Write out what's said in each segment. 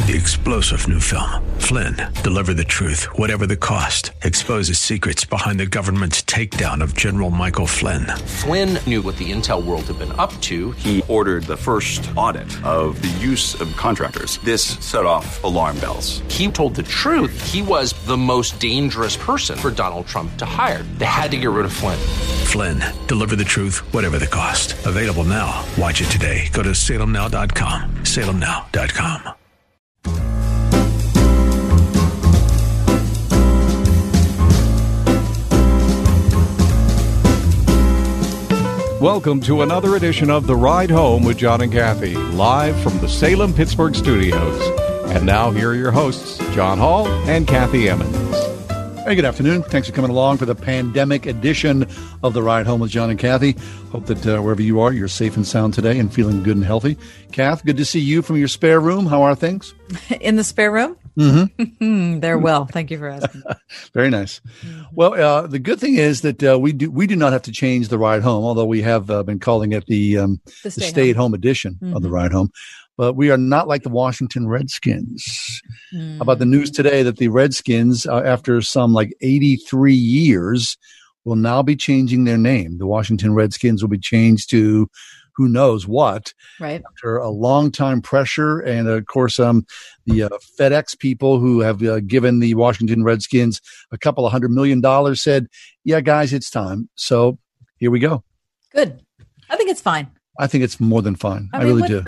the explosive new film, Flynn, deliver the truth, whatever the cost. Exposes secrets behind the government's takedown of General Michael Flynn. Flynn knew what the intel world had been up to. He ordered the first audit of the use of contractors. This set off alarm bells. He told the truth. He was the most dangerous person for Donald Trump to hire. They had to get rid of Flynn. Flynn, deliver the truth, whatever the cost. Available now. Watch it today. Go to salemnow.com. salemnow.com. Welcome to another edition of The Ride Home with John and Kathy, live from the Salem-Pittsburgh studios. And now here are your hosts, John Hall and Kathy Emmons. Hey, good afternoon. Thanks for coming along for the pandemic edition of The Ride Home with John and Kathy. Hope that wherever you are, you're safe and sound today and feeling good and healthy. Kath, good to see you from your spare room. How are things? In the spare room? Mm-hmm. They're well. Thank you for asking. Very nice. Well, the good thing is that we do not have to change The Ride Home, although we have been calling it the stay-at-home edition of The Ride Home. But we are not like the Washington Redskins. How about the news today that the Redskins, after some 83 years, will now be changing their name. The Washington Redskins will be changed to who knows what. Right. After a long time pressure. And of course, the FedEx people who have given the Washington Redskins a couple of $100 million said, yeah, guys, it's time. So here we go. Good. I think it's fine. I think it's more than fine. I really do.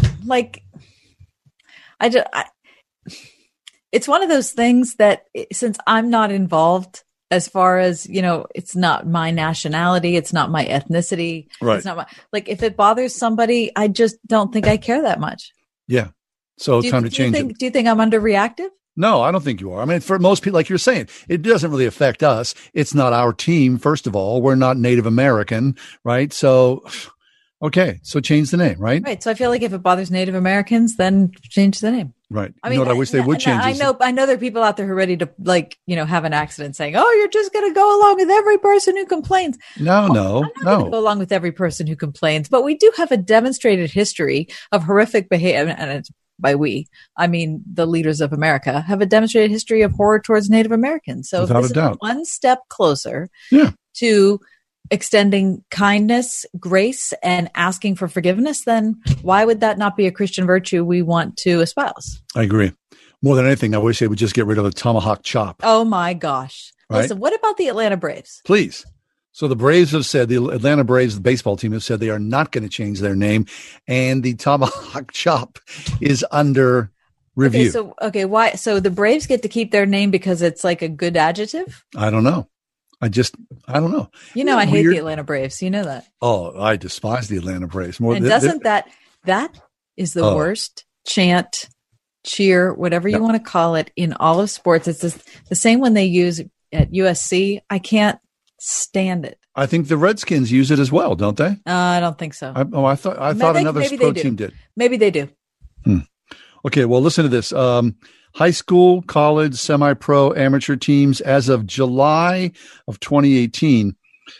It's one of those things that since I'm not involved as far as, it's not my nationality, it's not my ethnicity. Right. It's not if it bothers somebody, I just don't think I care that much. Yeah. So it's time to change it. Do you think I'm underreactive? No, I don't think you are. I mean, for most people, like you're saying, it doesn't really affect us. It's not our team. First of all, we're not Native American, right? So, okay. So change the name, right? Right. So I feel like if it bothers Native Americans, then change the name. Right. I mean, what I wish they would change. I know there are people out there who are ready to have an accident saying, oh, you're just going to go along with every person who complains. No. I'm not going to go along with every person who complains, but we do have a demonstrated history of horrific behavior. And it's, by we, I mean, the leaders of America have a demonstrated history of horror towards Native Americans. So without this a doubt. is one step closer to extending kindness, grace, and asking for forgiveness, then why would that not be a Christian virtue we want to espouse? I agree. More than anything, I wish they would just get rid of the tomahawk chop. Oh, my gosh. Right? Listen, what about the Atlanta Braves? Please. So the Braves have said, the Atlanta Braves, the baseball team, have said they are not going to change their name, and the tomahawk chop is under review. Why? So the Braves get to keep their name because it's like a good adjective? I don't know. I don't know. I hate the Atlanta Braves. You know that. Oh, I despise the Atlanta Braves more. And that is the worst chant, cheer, whatever you want to call it in all of sports. It's the same one they use at USC. I can't stand it. I think the Redskins use it as well, don't they? I don't think so. I thought another pro team did. Maybe they do. Okay, well, listen to this. High school, college, semi-pro, amateur teams, as of July of 2018,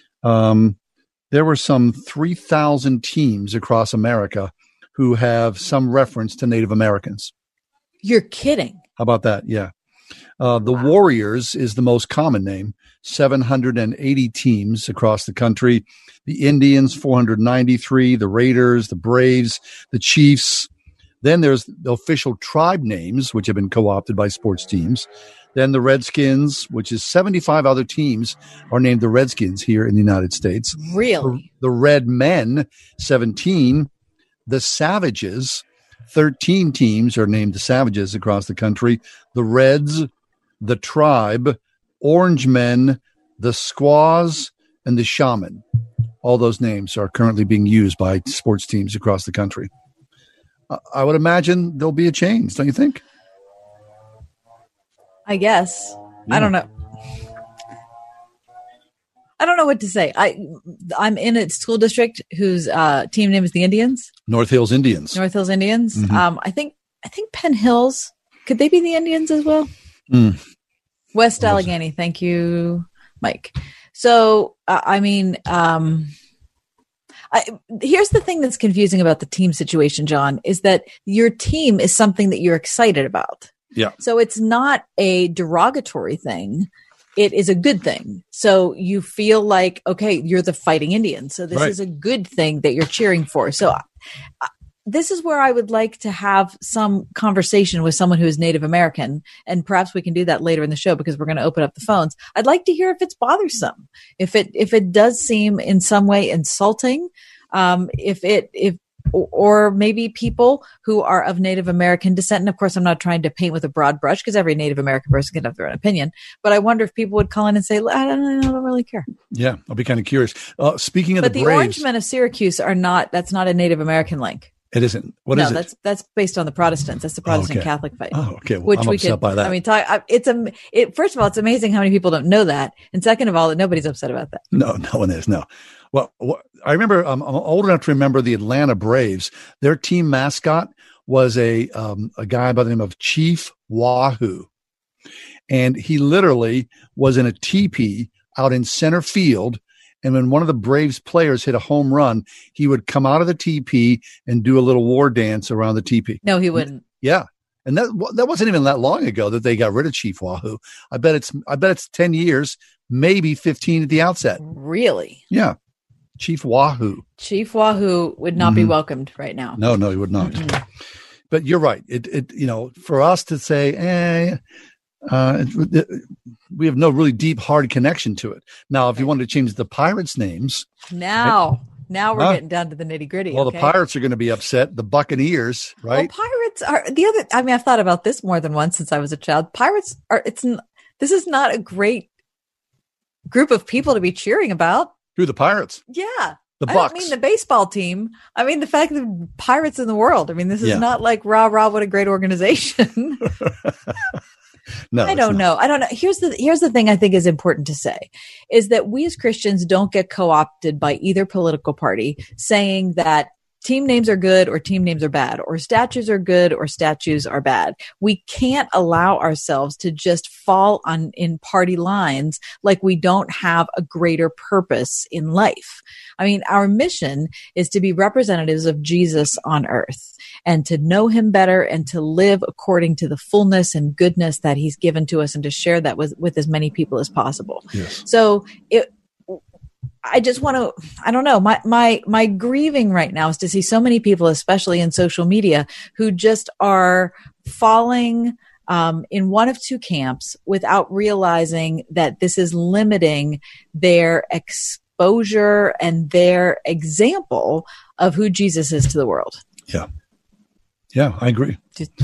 there were some 3,000 teams across America who have some reference to Native Americans. You're kidding. How about that? Yeah. The Warriors is the most common name, 780 teams across the country. The Indians, 493, the Raiders, the Braves, the Chiefs. Then there's the official tribe names, which have been co-opted by sports teams. Then the Redskins, which is 75 other teams are named the Redskins here in the United States. Really? The Red Men, 17. The Savages, 13 teams are named the Savages across the country. The Reds, the Tribe, Orange Men, the Squaws, and the Shaman. All those names are currently being used by sports teams across the country. I would imagine there'll be a change, don't you think? I guess. Yeah. I don't know. I don't know what to say. I'm in a school district whose team name is the Indians. North Hills Indians. North Hills Indians. Mm-hmm. I think Penn Hills. Could they be the Indians as well? West Allegheny. Thank you, Mike. So, Here's the thing that's confusing about the team situation, John, is that your team is something that you're excited about. Yeah. So it's not a derogatory thing. It is a good thing. So you feel like, okay, you're the Fighting Indians. So this is a good thing that you're cheering for. So this is where I would like to have some conversation with someone who is Native American. And perhaps we can do that later in the show because we're going to open up the phones. I'd like to hear if it's bothersome, if it does seem in some way insulting, or maybe people who are of Native American descent. And of course, I'm not trying to paint with a broad brush because every Native American person can have their own opinion. But I wonder if people would call in and say, I don't really care. Yeah, I'll be kind of curious. Speaking of the Braves. But the Orangemen of Syracuse that's not a Native American link. It isn't. What is it? That's based on the Protestants. That's the Protestant Catholic fight. Oh, okay. Well, I'm upset by that. I mean, first of all, it's amazing how many people don't know that. And second of all, that nobody's upset about that. No one is. No. Well, I remember, I'm old enough to remember the Atlanta Braves. Their team mascot was a guy by the name of Chief Wahoo. And he literally was in a teepee out in center field. And when one of the Braves players hit a home run, he would come out of the teepee and do a little war dance around the teepee. No, he wouldn't. Yeah. And that wasn't even that long ago that they got rid of Chief Wahoo. I bet it's 10 years, maybe 15 at the outset. Really? Yeah. Chief Wahoo. Chief Wahoo would not be welcomed right now. No, he would not. Mm-hmm. But you're right. It for us to say, we have no really deep, hard connection to it. Now, if you wanted to change the Pirates' names. Now we're getting down to the nitty gritty. Well, the Pirates are going to be upset. The Buccaneers, right? Well, Pirates are I've thought about this more than once since I was a child. This is not a great group of people to be cheering about. Who, the Pirates? Yeah. The Bucs. I don't mean the baseball team. I mean the fact that Pirates in the world. I mean, this is not like rah, what a great organization. No, I don't know. Here's the thing I think is important to say is that we as Christians don't get co-opted by either political party saying that team names are good or team names are bad, or statues are good or statues are bad. We can't allow ourselves to just fall in party lines like we don't have a greater purpose in life. I mean, our mission is to be representatives of Jesus on earth and to know him better and to live according to the fullness and goodness that he's given to us and to share that with as many people as possible. Yes. So I just want to, I don't know, my grieving right now is to see so many people, especially in social media, who just are falling in one of two camps without realizing that this is limiting their exposure and their example of who Jesus is to the world. Yeah. Yeah, I agree.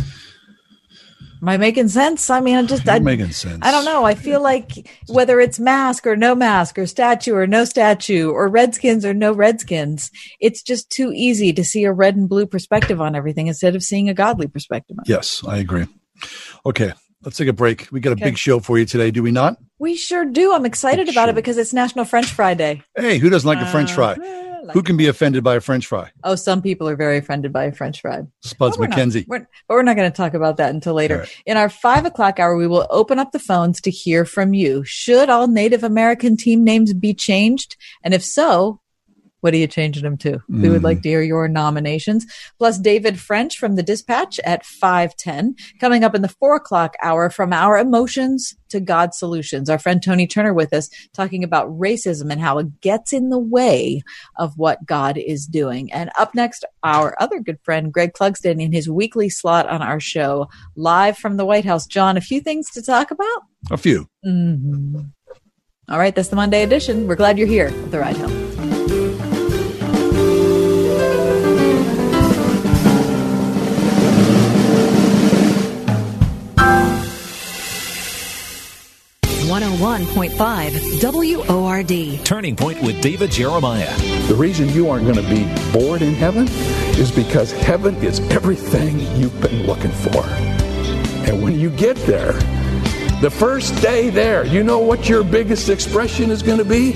Am I making sense? I mean, making sense. I don't know. I feel like whether it's mask or no mask or statue or no statue or Redskins or no Redskins, it's just too easy to see a red and blue perspective on everything instead of seeing a godly perspective on it. Yes, I agree. Okay, let's take a break. We got a big show for you today, do we not? We sure do. I'm excited about it because it's National French Fry Day. Hey, who doesn't like a French fry? Who can be offended by a French fry? Oh, some people are very offended by a French fry. Spuds McKenzie. But we're not going to talk about that until later. Right. In our 5:00 hour, we will open up the phones to hear from you. Should all Native American team names be changed? And if so, what are you changing them to? We would like to hear your nominations. Plus David French from the Dispatch at 5:10. Coming up in the 4:00 hour, from our emotions to God's solutions. Our friend Tony Turner with us talking about racism and how it gets in the way of what God is doing. And up next, our other good friend, Greg Clugston, in his weekly slot on our show, live from the White House. John, a few things to talk about? A few. Mm-hmm. All right, that's the Monday edition. We're glad you're here at The Ride Home. WORD. Turning Point with David Jeremiah. The reason you aren't going to be bored in heaven is because heaven is everything you've been looking for. And when you get there, the first day there, you know what your biggest expression is going to be?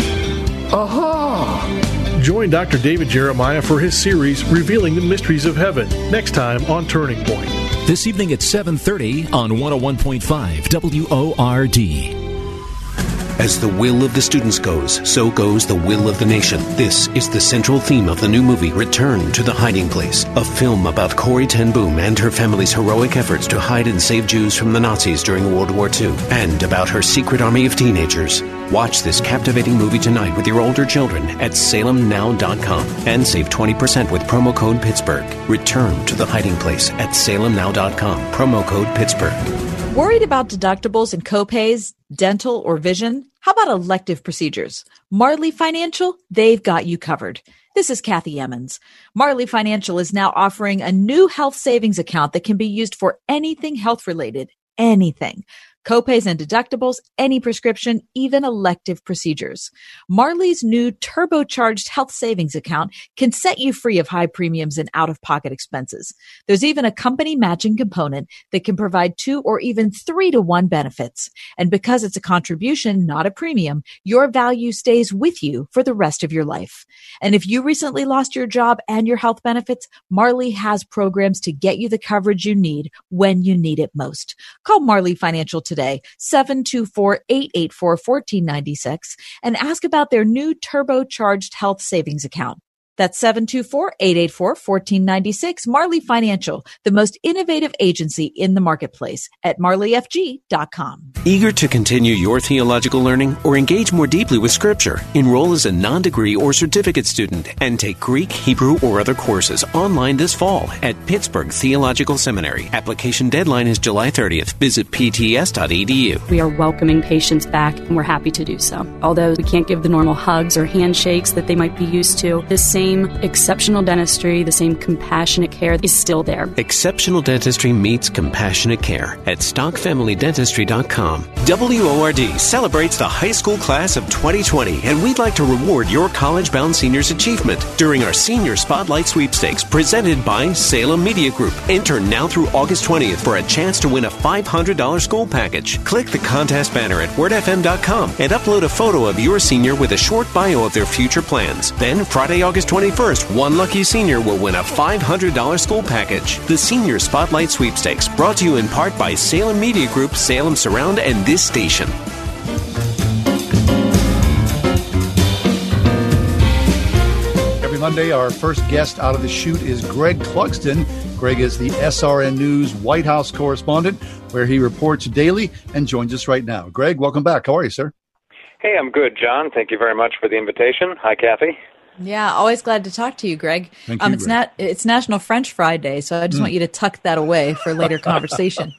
Aha! Join Dr. David Jeremiah for his series, Revealing the Mysteries of Heaven, next time on Turning Point. This evening at 7:30 on 101.5 WORD. As the will of the students goes, so goes the will of the nation. This is the central theme of the new movie, Return to the Hiding Place, a film about Corrie ten Boom and her family's heroic efforts to hide and save Jews from the Nazis during World War II, and about her secret army of teenagers. Watch this captivating movie tonight with your older children at salemnow.com and save 20% with promo code Pittsburgh. Return to the Hiding Place at salemnow.com. Promo code Pittsburgh. Worried about deductibles and copays, dental or vision? How about elective procedures? Marley Financial, they've got you covered. This is Kathy Emmons. Marley Financial is now offering a new health savings account that can be used for anything health-related, anything. Copays and deductibles, any prescription, even elective procedures. Marley's new turbocharged health savings account can set you free of high premiums and out-of-pocket expenses. There's even a company matching component that can provide 2 or even 3-to-1 benefits. And because it's a contribution, not a premium, your value stays with you for the rest of your life. And if you recently lost your job and your health benefits, Marley has programs to get you the coverage you need when you need it most. Call Marley Financial today, 724-884-1496, and ask about their new turbocharged health savings account. That's 724-884-1496. Marley Financial, the most innovative agency in the marketplace at marleyfg.com. Eager to continue your theological learning or engage more deeply with Scripture? Enroll as a non-degree or certificate student and take Greek, Hebrew, or other courses online this fall at Pittsburgh Theological Seminary. Application deadline is July 30th. Visit pts.edu. We are welcoming patients back, and we're happy to do so. Although we can't give the normal hugs or handshakes that they might be used to, the same exceptional dentistry, the same compassionate care is still there. Exceptional dentistry meets compassionate care at stockfamilydentistry.com. WORD celebrates the high school class of 2020, and we'd like to reward your college-bound seniors' achievement during our Senior Spotlight Sweepstakes presented by Salem Media Group. Enter now through August 20th for a chance to win a $500 school package. Click the contest banner at wordfm.com and upload a photo of your senior with a short bio of their future plans. Then, Friday, August 21st, one lucky senior will win a $500 school package. The Senior Spotlight Sweepstakes, brought to you in part by Salem Media Group, Salem Surround, and this station. Every Monday, our first guest out of the chute is Greg Clugston. Greg is the SRN News White House correspondent, where he reports daily and joins us right now. Greg, welcome back. How are you, sir? Hey, I'm good, John. Thank you very much for the invitation. Hi, Kathy. Yeah, always glad to talk to you, Greg. Thank you, Greg. It's National French Fry Day, so I just want you to tuck that away for later conversation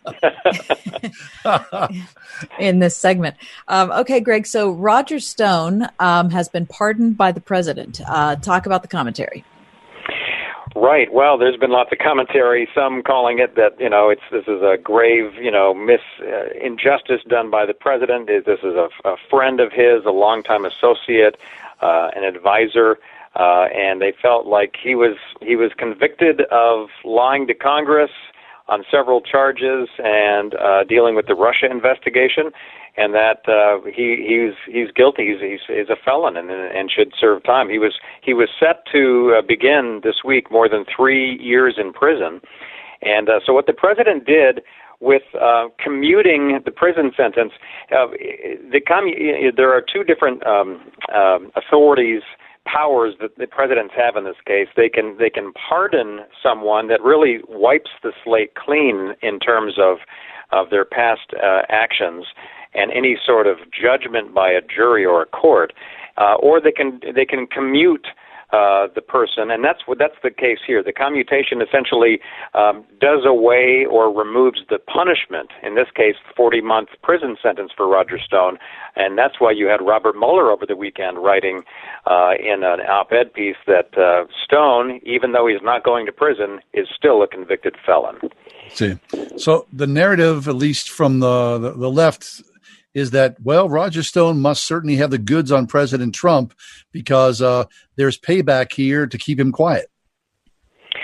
in this segment. Okay, Greg, so Roger Stone has been pardoned by the president. Talk about the commentary. Right. Well, there's been lots of commentary, some calling it that, this is a grave, injustice done by the president. This is a friend of his, a longtime associate, an advisor, and they felt like he was convicted of lying to Congress on several charges and dealing with the Russia investigation, and that he's guilty. He's a felon and should serve time. He was set to begin this week more than 3 years in prison, and so what the president did with commuting the prison sentence, there are two different authorities, powers that the presidents have in this case. They can pardon someone that really wipes the slate clean in terms of their past actions and any sort of judgment by a jury or a court, or they can commute the person, and that's the case here. The commutation essentially does away or removes the punishment. In this case, 40-month prison sentence for Roger Stone, and that's why you had Robert Mueller over the weekend writing in an op-ed piece that Stone, even though he's not going to prison, is still a convicted felon. See, so the narrative, at least from the left, is that, well, Roger Stone must certainly have the goods on President Trump because there's payback here to keep him quiet.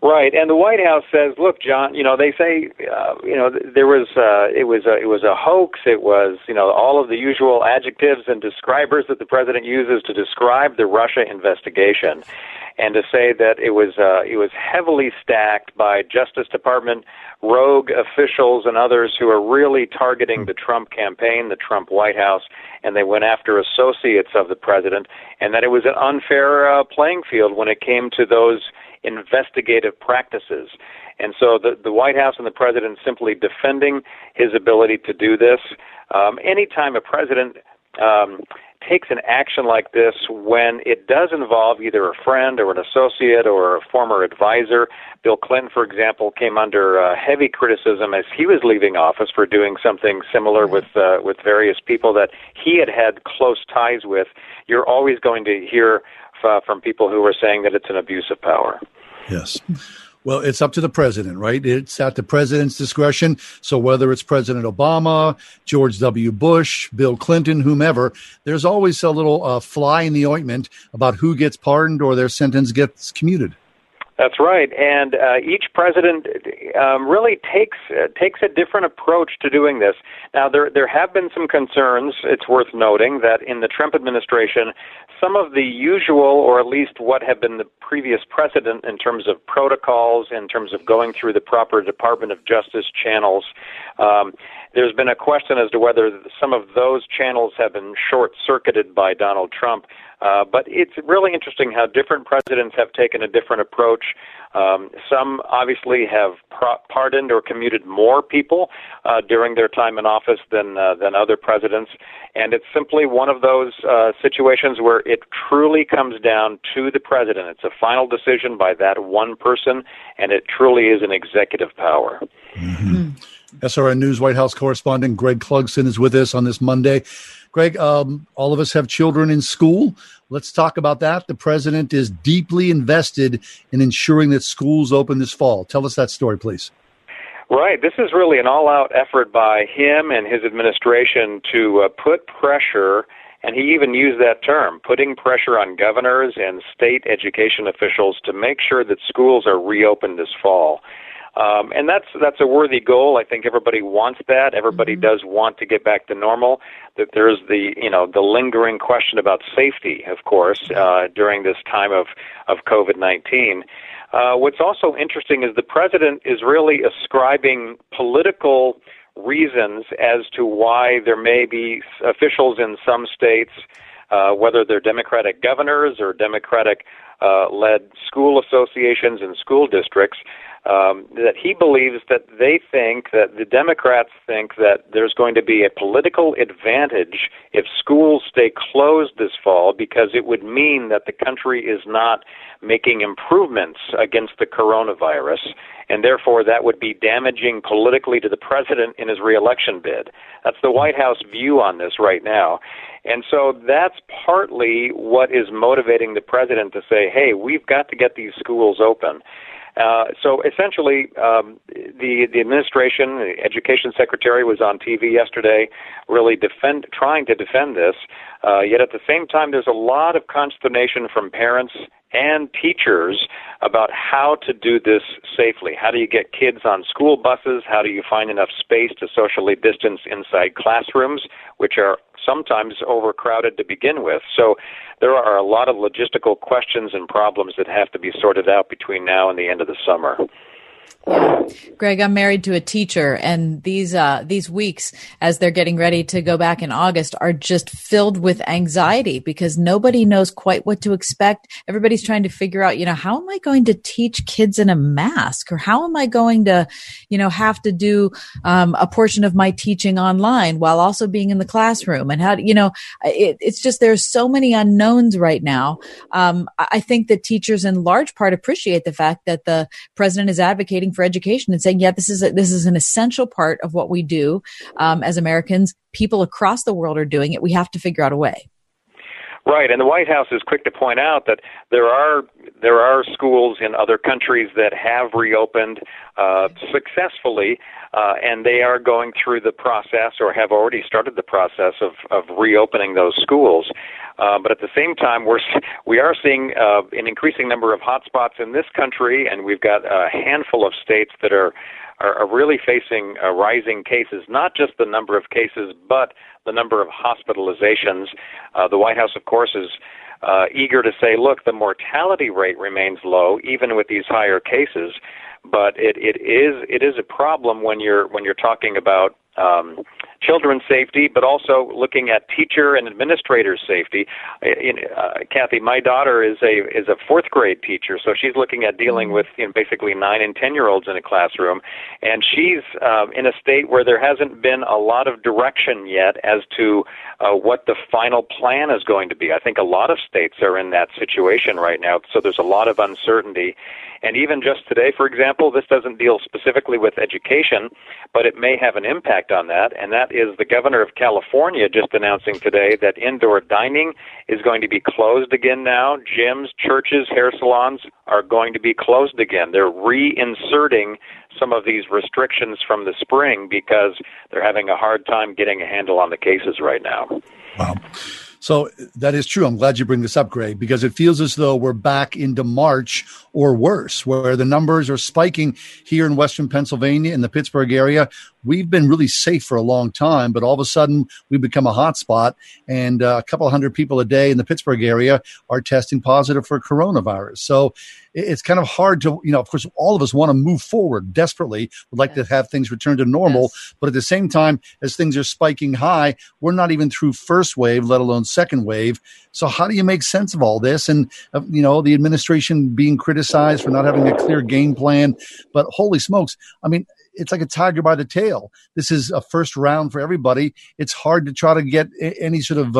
Right, and the White House says, "Look, John, they say, there was, it was a hoax. It was, all of the usual adjectives and describers that the president uses to describe the Russia investigation, and to say that it was heavily stacked by Justice Department rogue officials and others who are really targeting the Trump campaign, the Trump White House, and they went after associates of the president, and that it was an unfair playing field when it came to those investigative practices." And so the White House and the president simply defending his ability to do this. Anytime a president takes an action like this when it does involve either a friend or an associate or a former advisor. Bill Clinton, for example, came under heavy criticism as he was leaving office for doing something similar with various people that he had close ties with. You're always going to hear from people who are saying that it's an abuse of power. Yes. Well, it's up to the president, right? It's at the president's discretion. So whether it's President Obama, George W. Bush, Bill Clinton, whomever, there's always a little fly in the ointment about who gets pardoned or their sentence gets commuted. That's right, and each president really takes a different approach to doing this. Now, there have been some concerns, it's worth noting, that in the Trump administration, some of the usual, or at least what have been the previous precedent in terms of protocols, in terms of going through the proper Department of Justice channels, there's been a question as to whether some of those channels have been short-circuited by Donald Trump. But it's really interesting how different presidents have taken a different approach. Some obviously have pardoned or commuted more people during their time in office than other presidents. And it's simply one of those situations where it truly comes down to the president. It's a final decision by that one person, and it truly is an executive power. Mm-hmm. SRN News White House correspondent Greg Clugston is with us on this Monday. Greg, all of us have children in school. Let's talk about that. The president is deeply invested in ensuring that schools open this fall. Tell us that story, please. Right. This is really an all-out effort by him and his administration to put pressure, and he even used that term, putting pressure on governors and state education officials to make sure that schools are reopened this fall. And that's a worthy goal. I think everybody wants that. Everybody does want to get back to normal. That there's the lingering question about safety, of course, during this time of COVID-19. What's also interesting is the president is really ascribing political reasons as to why there may be officials in some states, whether they're Democratic governors or Democratic-led school associations and school districts, that he believes that the Democrats think that there's going to be a political advantage if schools stay closed this fall, because it would mean that the country is not making improvements against the coronavirus, and therefore that would be damaging politically to the president in his reelection bid. That's the White House view on this right now. And so that's partly what is motivating the president to say, hey, we've got to get these schools open. So essentially, the administration, the education secretary was on TV yesterday, really trying to defend this. Yet at the same time, there's a lot of consternation from parents and teachers about how to do this safely. How do you get kids on school buses? How do you find enough space to socially distance inside classrooms, which are sometimes overcrowded to begin with? So there are a lot of logistical questions and problems that have to be sorted out between now and the end of the summer. Yeah. Greg, I'm married to a teacher, and these weeks as they're getting ready to go back in August are just filled with anxiety because nobody knows quite what to expect. Everybody's trying to figure out, how am I going to teach kids in a mask, or how am I going to, have to do a portion of my teaching online while also being in the classroom, and how, it's just there's so many unknowns right now. I think that teachers in large part appreciate the fact that the president is advocating for education and saying, this is an essential part of what we do as Americans. People across the world are doing it. We have to figure out a way. Right, and the White House is quick to point out that there are schools in other countries that have reopened successfwe, and they are going through the process or have already started the process of reopening those schools. But at the same time, we are seeing an increasing number of hotspots in this country, and we've got a handful of states that are really facing rising cases, not just the number of cases, but the number of hospitalizations. The White House, of course, is eager to say, look, the mortality rate remains low, even with these higher cases, but it is a problem when you're talking about children's safety, but also looking at teacher and administrator safety. Kathy, my daughter is a fourth grade teacher, so she's looking at dealing with basically 9 and 10-year-olds in a classroom, and she's in a state where there hasn't been a lot of direction yet as to what the final plan is going to be. I think a lot of states are in that situation right now, so there's a lot of uncertainty. And even just today, for example, this doesn't deal specifically with education, but it may have an impact on that, and that is the governor of California just announcing today that indoor dining is going to be closed again now. Gyms, churches, hair salons are going to be closed again. They're reinserting some of these restrictions from the spring because they're having a hard time getting a handle on the cases right now. Wow. So that is true. I'm glad you bring this up, Greg, because it feels as though we're back into March or worse, where the numbers are spiking here in Western Pennsylvania, in the Pittsburgh area. We've been really safe for a long time, but all of a sudden we've become a hot spot, and a couple hundred people a day in the Pittsburgh area are testing positive for coronavirus. So it's kind of hard to, of course, all of us want to move forward desperately, would like to have things return to normal. Yes. But at the same time, as things are spiking high, we're not even through first wave, let alone second wave. So how do you make sense of all this? And, the administration being criticized for not having a clear game plan. But holy smokes, I mean, it's like a tiger by the tail. This is a first round for everybody. It's hard to try to get any sort of,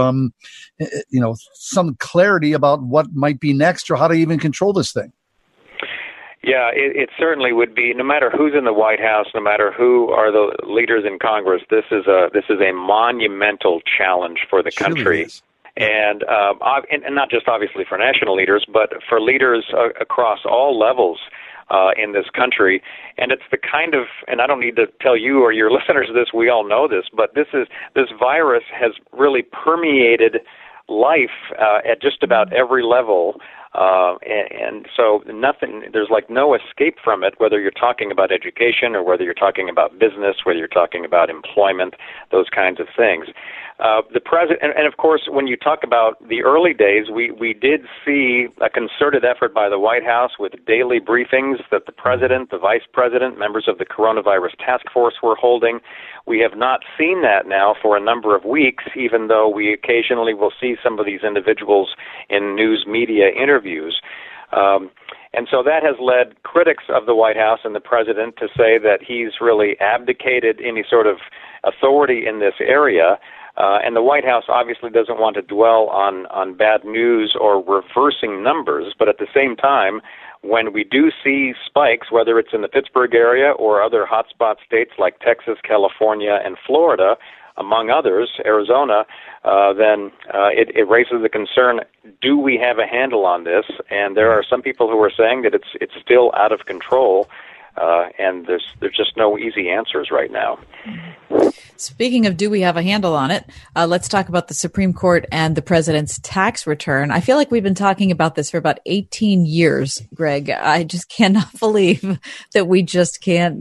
some clarity about what might be next or how to even control this thing. Yeah, it certainly would be. No matter who's in the White House, no matter who are the leaders in Congress, this is a monumental challenge for the country. Really is. And not just obviously for national leaders, but for leaders across all levels in this country. And it's the kind of, and I don't need to tell you or your listeners this, we all know this, but this virus has really permeated life at just about every level. And so there's like no escape from it, whether you're talking about education or whether you're talking about business, whether you're talking about employment, those kinds of things. The president, and of course, when you talk about the early days, we did see a concerted effort by the White House with daily briefings that the president, the vice president, members of the coronavirus task force were holding. We have not seen that now for a number of weeks, even though we occasionally will see some of these individuals in news media interviews. And so that has led critics of the White House and the president to say that he's really abdicated any sort of authority in this area. And the White House obviously doesn't want to dwell on bad news or reversing numbers, but at the same time, when we do see spikes, whether it's in the Pittsburgh area or other hotspot states like Texas, California, and Florida, among others, Arizona, then it raises the concern, do we have a handle on this? And there are some people who are saying that it's still out of control, and there's just no easy answers right now. Speaking of do we have a handle on it, let's talk about the Supreme Court and the president's tax return. I feel like we've been talking about this for about 18 years, Greg. I just cannot believe that we just can't,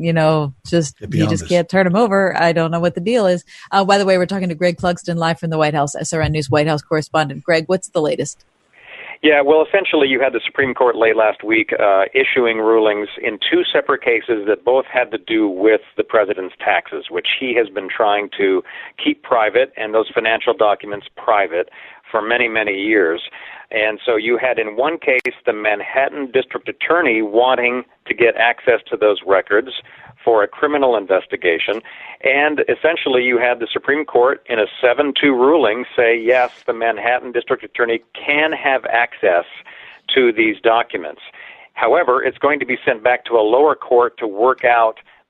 can't turn them over. I don't know what the deal is. By the way, we're talking to Greg Clugston live from the White House, SRN News White House correspondent. Greg, what's the latest? Yeah, well, essentially you had the Supreme Court late last week issuing rulings in two separate cases that both had to do with the president's taxes, which he has been trying to keep private and those financial documents private for many, many years. And so you had in one case the Manhattan District Attorney wanting to get access to those records for a criminal investigation, and essentially you had the Supreme Court in a 7-2 ruling say, yes, the Manhattan District Attorney can have access to these documents. However, it's going to be sent back to a lower court to work out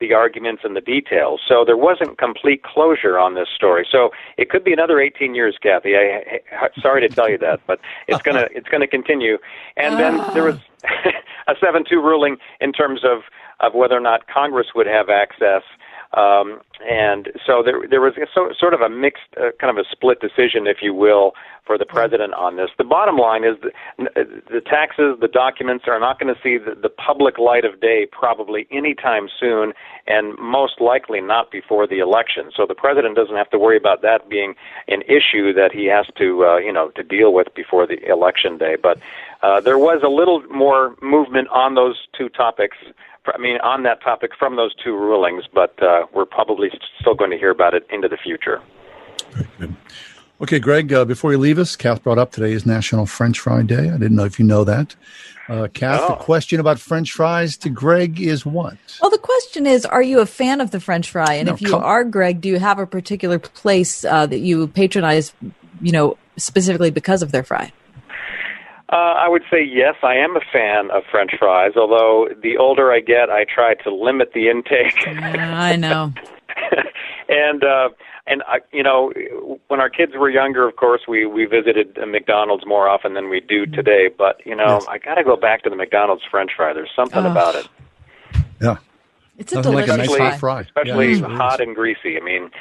the arguments and the details. So there wasn't complete closure on this story. So it could be another 18 years, Kathy. Sorry to tell you that, but it's gonna continue. And then there was a 7-2 ruling in terms of whether or not Congress would have access. And so there was sort of a mixed, kind of a split decision, if you will, for the president on this. The bottom line is the taxes, the documents are not going to see the public light of day probably anytime soon, and most likely not before the election. So the president doesn't have to worry about that being an issue that he has to, to deal with before the election day. But there was a little more movement on those two topics. On that topic from those two rulings, but we're probably still going to hear about it into the future. Very good. Okay, Greg, before you leave us, Kath brought up today is National French Fry Day. I didn't know if you know that. Kath, The question about French fries to Greg is what? Well, the question is, are you a fan of the French fry? And if you are, Greg, do you have a particular place that you patronize, specifically because of their fry? I would say yes, I am a fan of French fries, although the older I get, I try to limit the intake. I know. And when our kids were younger, of course, we visited McDonald's more often than we do today. But, yes. I got to go back to the McDonald's French fry. There's something about it. Yeah. It's a delicious like a nice hot fry. Especially hot and greasy.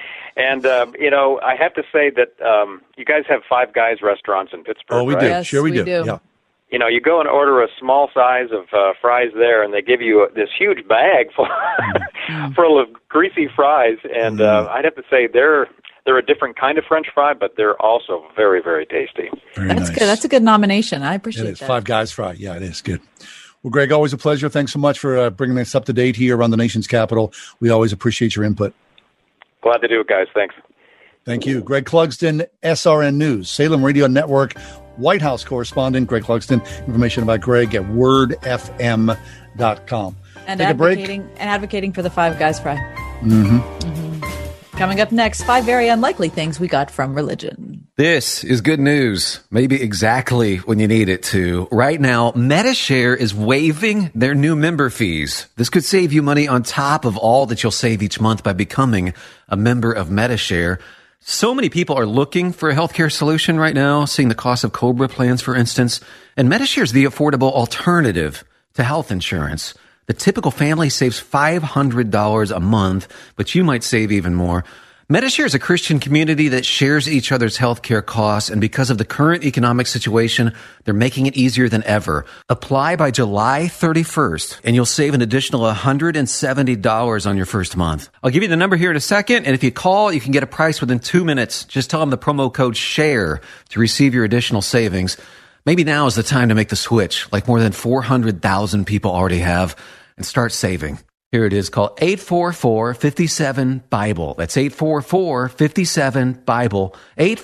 I have to say that you guys have Five Guys restaurants in Pittsburgh, Oh, we right? do. Yes, Sure we do. Yeah. You go and order a small size of fries there, and they give you this huge bag full of greasy fries. And I'd have to say they're a different kind of French fry, but they're also very, very tasty. That's good. That's a good nomination. I appreciate it. That. Five Guys fry. Yeah, it is good. Well, Greg, always a pleasure. Thanks so much for bringing us up to date here around the nation's capital. We always appreciate your input. Glad to do it, guys. Thanks. Thank you. Greg Clugston, SRN News, Salem Radio Network, White House correspondent. Greg Clugston. Information about Greg at wordfm.com. And Take a break. advocating for the Five Guys fry. Mm-hmm. Coming up next, 5 very unlikely things we got from religion. This is good news, maybe exactly when you need it to. Right now, Medi-Share is waiving their new member fees. This could save you money on top of all that you'll save each month by becoming a member of Medi-Share. So many people are looking for a healthcare solution right now, seeing the cost of COBRA plans, for instance. And Medi-Share is the affordable alternative to health insurance. The typical family saves $500 a month, but you might save even more. Medi-Share is a Christian community that shares each other's healthcare costs, and because of the current economic situation, they're making it easier than ever. Apply by July 31st, and you'll save an additional $170 on your first month. I'll give you the number here in a second, and if you call, you can get a price within 2 minutes. Just tell them the promo code SHARE to receive your additional savings. Maybe now is the time to make the switch, like more than 400,000 people already have, and start saving. Here it is, called 844-57-BIBLE. That's 844-57-BIBLE.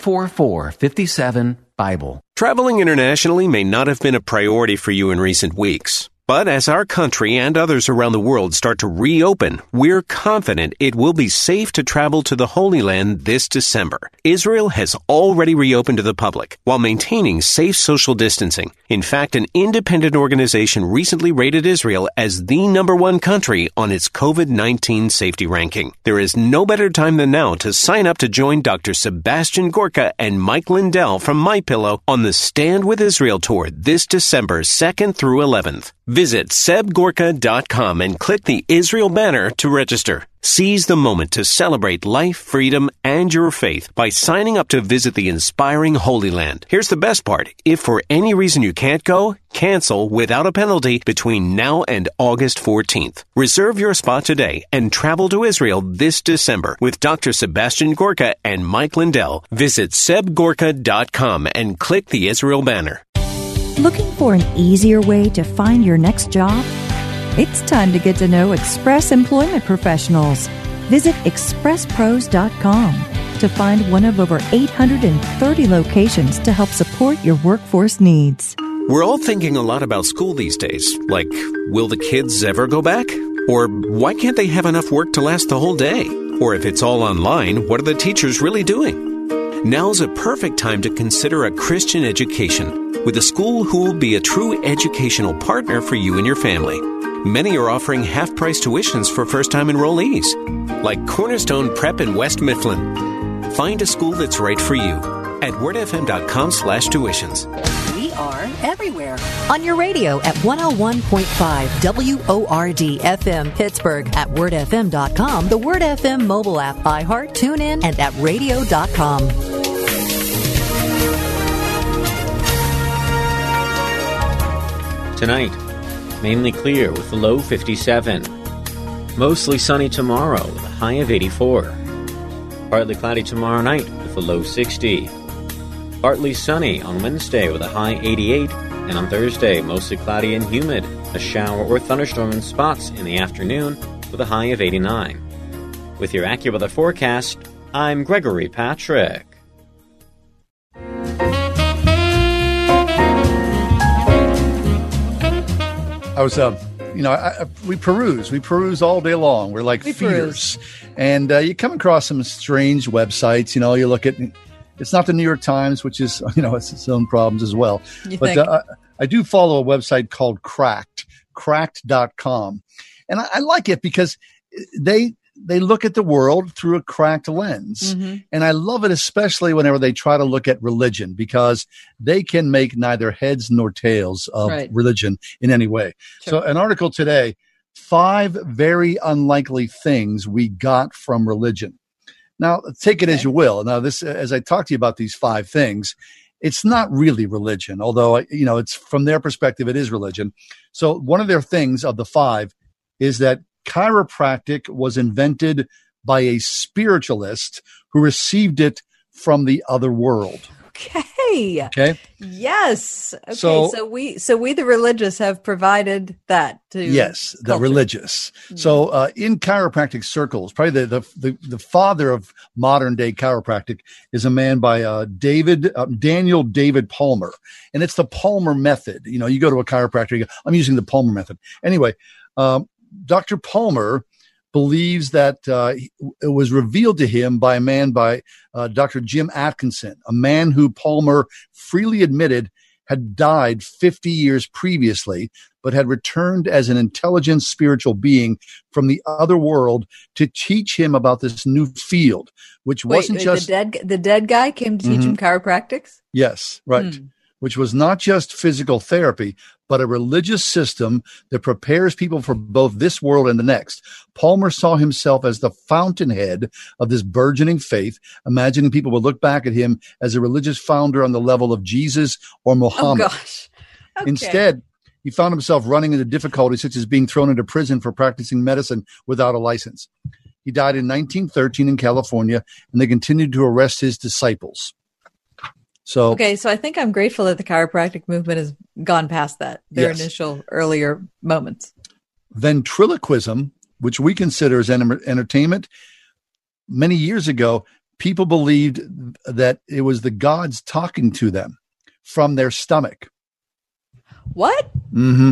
844-57-BIBLE. Traveling internationally may not have been a priority for you in recent weeks. But as our country and others around the world start to reopen, we're confident it will be safe to travel to the Holy Land this December. Israel has already reopened to the public while maintaining safe social distancing. In fact, an independent organization recently rated Israel as the #1 country on its COVID-19 safety ranking. There is no better time than now to sign up to join Dr. Sebastian Gorka and Mike Lindell from MyPillow on the Stand with Israel tour this December 2nd through 11th. Visit sebgorka.com and click the Israel banner to register. Seize the moment to celebrate life, freedom, and your faith by signing up to visit the inspiring Holy Land. Here's the best part. If for any reason you can't go, cancel without a penalty between now and August 14th. Reserve your spot today and travel to Israel this December with Dr. Sebastian Gorka and Mike Lindell. Visit sebgorka.com and click the Israel banner. Looking for an easier way to find your next job? It's time to get to know Express Employment Professionals. Visit expresspros.com to find one of over 830 locations to help support your workforce needs. We're all thinking a lot about school these days, like, will the kids ever go back? Or why can't they have enough work to last the whole day? Or if it's all online, what are the teachers really doing? Now's a perfect time to consider a Christian education with a school who will be a true educational partner for you and your family. Many are offering half-price tuitions for first-time enrollees, like Cornerstone Prep in West Mifflin. Find a school that's right for you at wordfm.com/tuitions. We are everywhere. On your radio at 101.5 WORD FM Pittsburgh, at wordfm.com, the Word FM mobile app, iHeart, TuneIn, and at radio.com. Tonight, mainly clear with a low 57. Mostly sunny tomorrow with a high of 84. Partly cloudy tomorrow night with a low 60. Partly sunny on Wednesday with a high 88. And on Thursday, mostly cloudy and humid. A shower or thunderstorm in spots in the afternoon with a high of 89. With your AccuWeather forecast, I'm Gregory Patrick. I was, we peruse all day long. We're like feeders. And you come across some strange websites. You look at, it's not the New York Times, which is, it's its own problems as well. I do follow a website called cracked.com. And I like it because they look at the world through a cracked lens. Mm-hmm. And I love it, especially whenever they try to look at religion, because they can make neither heads nor tails of religion in any way. Sure. So an article today, 5 very unlikely things we got from religion. Now, take it as you will. Now, this, as I talk to you about these 5 things, it's not really religion, although, it's from their perspective, it is religion. So one of their things of the 5 is that chiropractic was invented by a spiritualist who received it from the other world. Okay. Yes. Okay. So we the religious have provided that to the religious. Mm-hmm. So in chiropractic circles, probably the father of modern day chiropractic is a man by Daniel David Palmer, and it's the Palmer method. You go to a chiropractor, you go, I'm using the Palmer method. Anyway, Dr. Palmer believes that it was revealed to him by a man by Dr. Jim Atkinson, a man who Palmer freely admitted had died 50 years previously, but had returned as an intelligent spiritual being from the other world to teach him about this new field, which wasn't just the dead guy came to teach him chiropractics. Yes, right. Which was not just physical therapy, but a religious system that prepares people for both this world and the next. Palmer saw himself as the fountainhead of this burgeoning faith, imagining people would look back at him as a religious founder on the level of Jesus or Muhammad. Oh, gosh. Okay. Instead, he found himself running into difficulties such as being thrown into prison for practicing medicine without a license. He died in 1913 in California, and they continued to arrest his disciples. So I think I'm grateful that the chiropractic movement has gone past that, their initial earlier moments. Ventriloquism, which we consider as entertainment, many years ago, people believed that it was the gods talking to them from their stomach. What? Mm-hmm.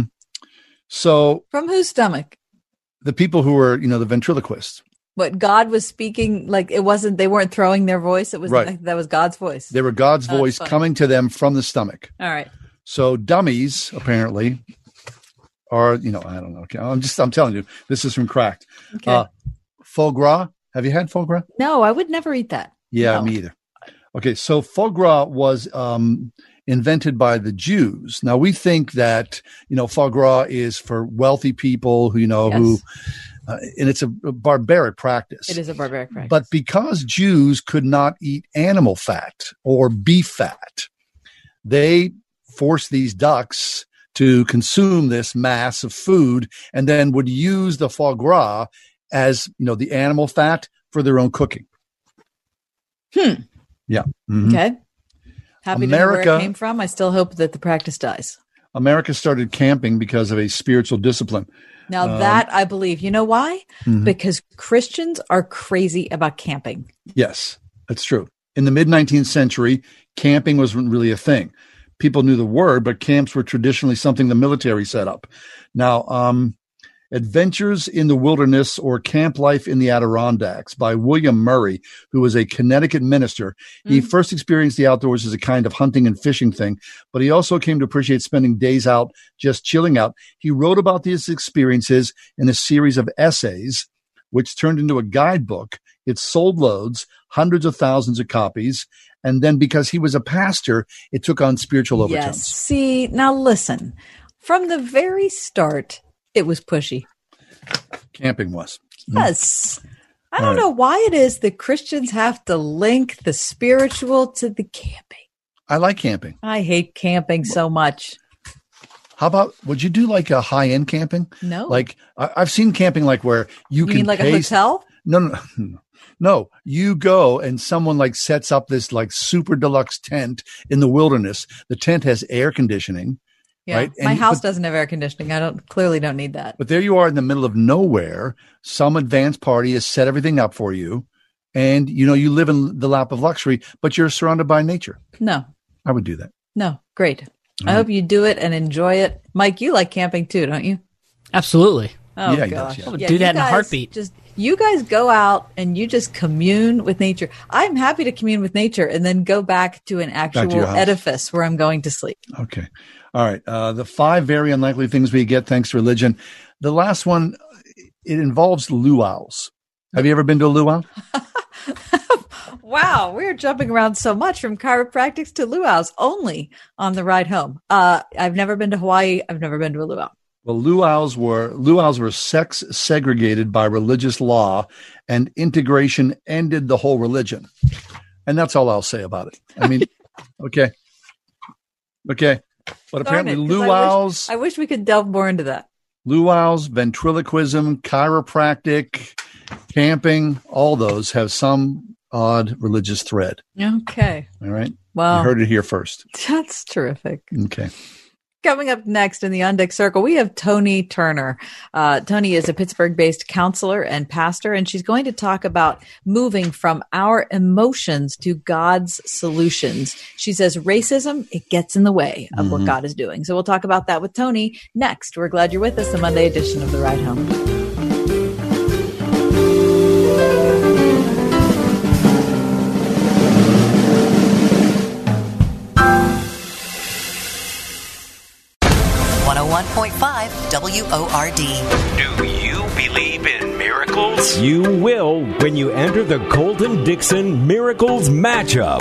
So from whose stomach? The people who were, the ventriloquists. What, God was speaking, like they weren't throwing their voice. It was like, that was God's voice. They were God's voice coming to them from the stomach. All right. So dummies apparently are, I don't know. I'm telling you, this is from Cracked. Okay. Foie gras. Have you had foie gras? No, I would never eat that. Yeah, no. Me either. Okay. So foie gras was, invented by the Jews. Now we think that, foie gras is for wealthy people who, and it's a barbaric practice. It is a barbaric practice. But because Jews could not eat animal fat or beef fat, they forced these ducks to consume this mass of food and then would use the foie gras as, the animal fat for their own cooking. Yeah. Mm-hmm. Okay. Happy to know where it came from. I still hope that the practice dies. America started camping because of a spiritual discipline. Now that I believe. You know why? Mm-hmm. Because Christians are crazy about camping. Yes, that's true. In the mid-19th century, camping wasn't really a thing. People knew the word, but camps were traditionally something the military set up. Now, Adventures in the Wilderness or Camp Life in the Adirondacks by William Murray, who was a Connecticut minister. He first experienced the outdoors as a kind of hunting and fishing thing, but he also came to appreciate spending days out, just chilling out. He wrote about these experiences in a series of essays, which turned into a guidebook. It sold loads, hundreds of thousands of copies. And then because he was a pastor, it took on spiritual overtones. Yes. See, now listen, from the very start, it was pushy. Camping was. Yes. I don't know why it is that Christians have to link the spiritual to the camping. I like camping. I hate camping so much. How about, would you do like a high-end camping? No. Like, I've seen camping like where you can mean like a hotel? No, you go and someone like sets up this like super deluxe tent in the wilderness. The tent has air conditioning. Yeah, right? My house doesn't have air conditioning. I clearly don't need that. But there you are in the middle of nowhere. Some advanced party has set everything up for you. And, you live in the lap of luxury, but you're surrounded by nature. No. I would do that. No. Great. I hope you do it and enjoy it. Mike, you like camping too, don't you? Absolutely. Oh, yeah, gosh. I would do that in a heartbeat. You guys go out and you just commune with nature. I'm happy to commune with nature and then go back to an actual edifice where I'm going to sleep. Okay. All right. The 5 very unlikely things we get thanks to religion. The last one, it involves luau's. Have you ever been to a luau? Wow. We're jumping around so much from chiropractics to luau's only on the ride home. I've never been to Hawaii. I've never been to a luau. Well, luau's were sex segregated by religious law, and integration ended the whole religion. And that's all I'll say about it. I mean, okay. But apparently luau's... I wish we could delve more into that. Luau's, ventriloquism, chiropractic, camping, all those have some odd religious thread. Okay. All right. Well, you heard it here first. That's terrific. Okay. Coming up next in the On Deck Circle, we have Tony Turner. Tony is a Pittsburgh-based counselor and pastor, and she's going to talk about moving from our emotions to God's solutions. She says racism, it gets in the way of what God is doing. So we'll talk about that with Tony next. We're glad you're with us, the Monday edition of The Ride Home. WORD. Do you believe in miracles? You will when you enter the Colton Dixon Miracles Matchup.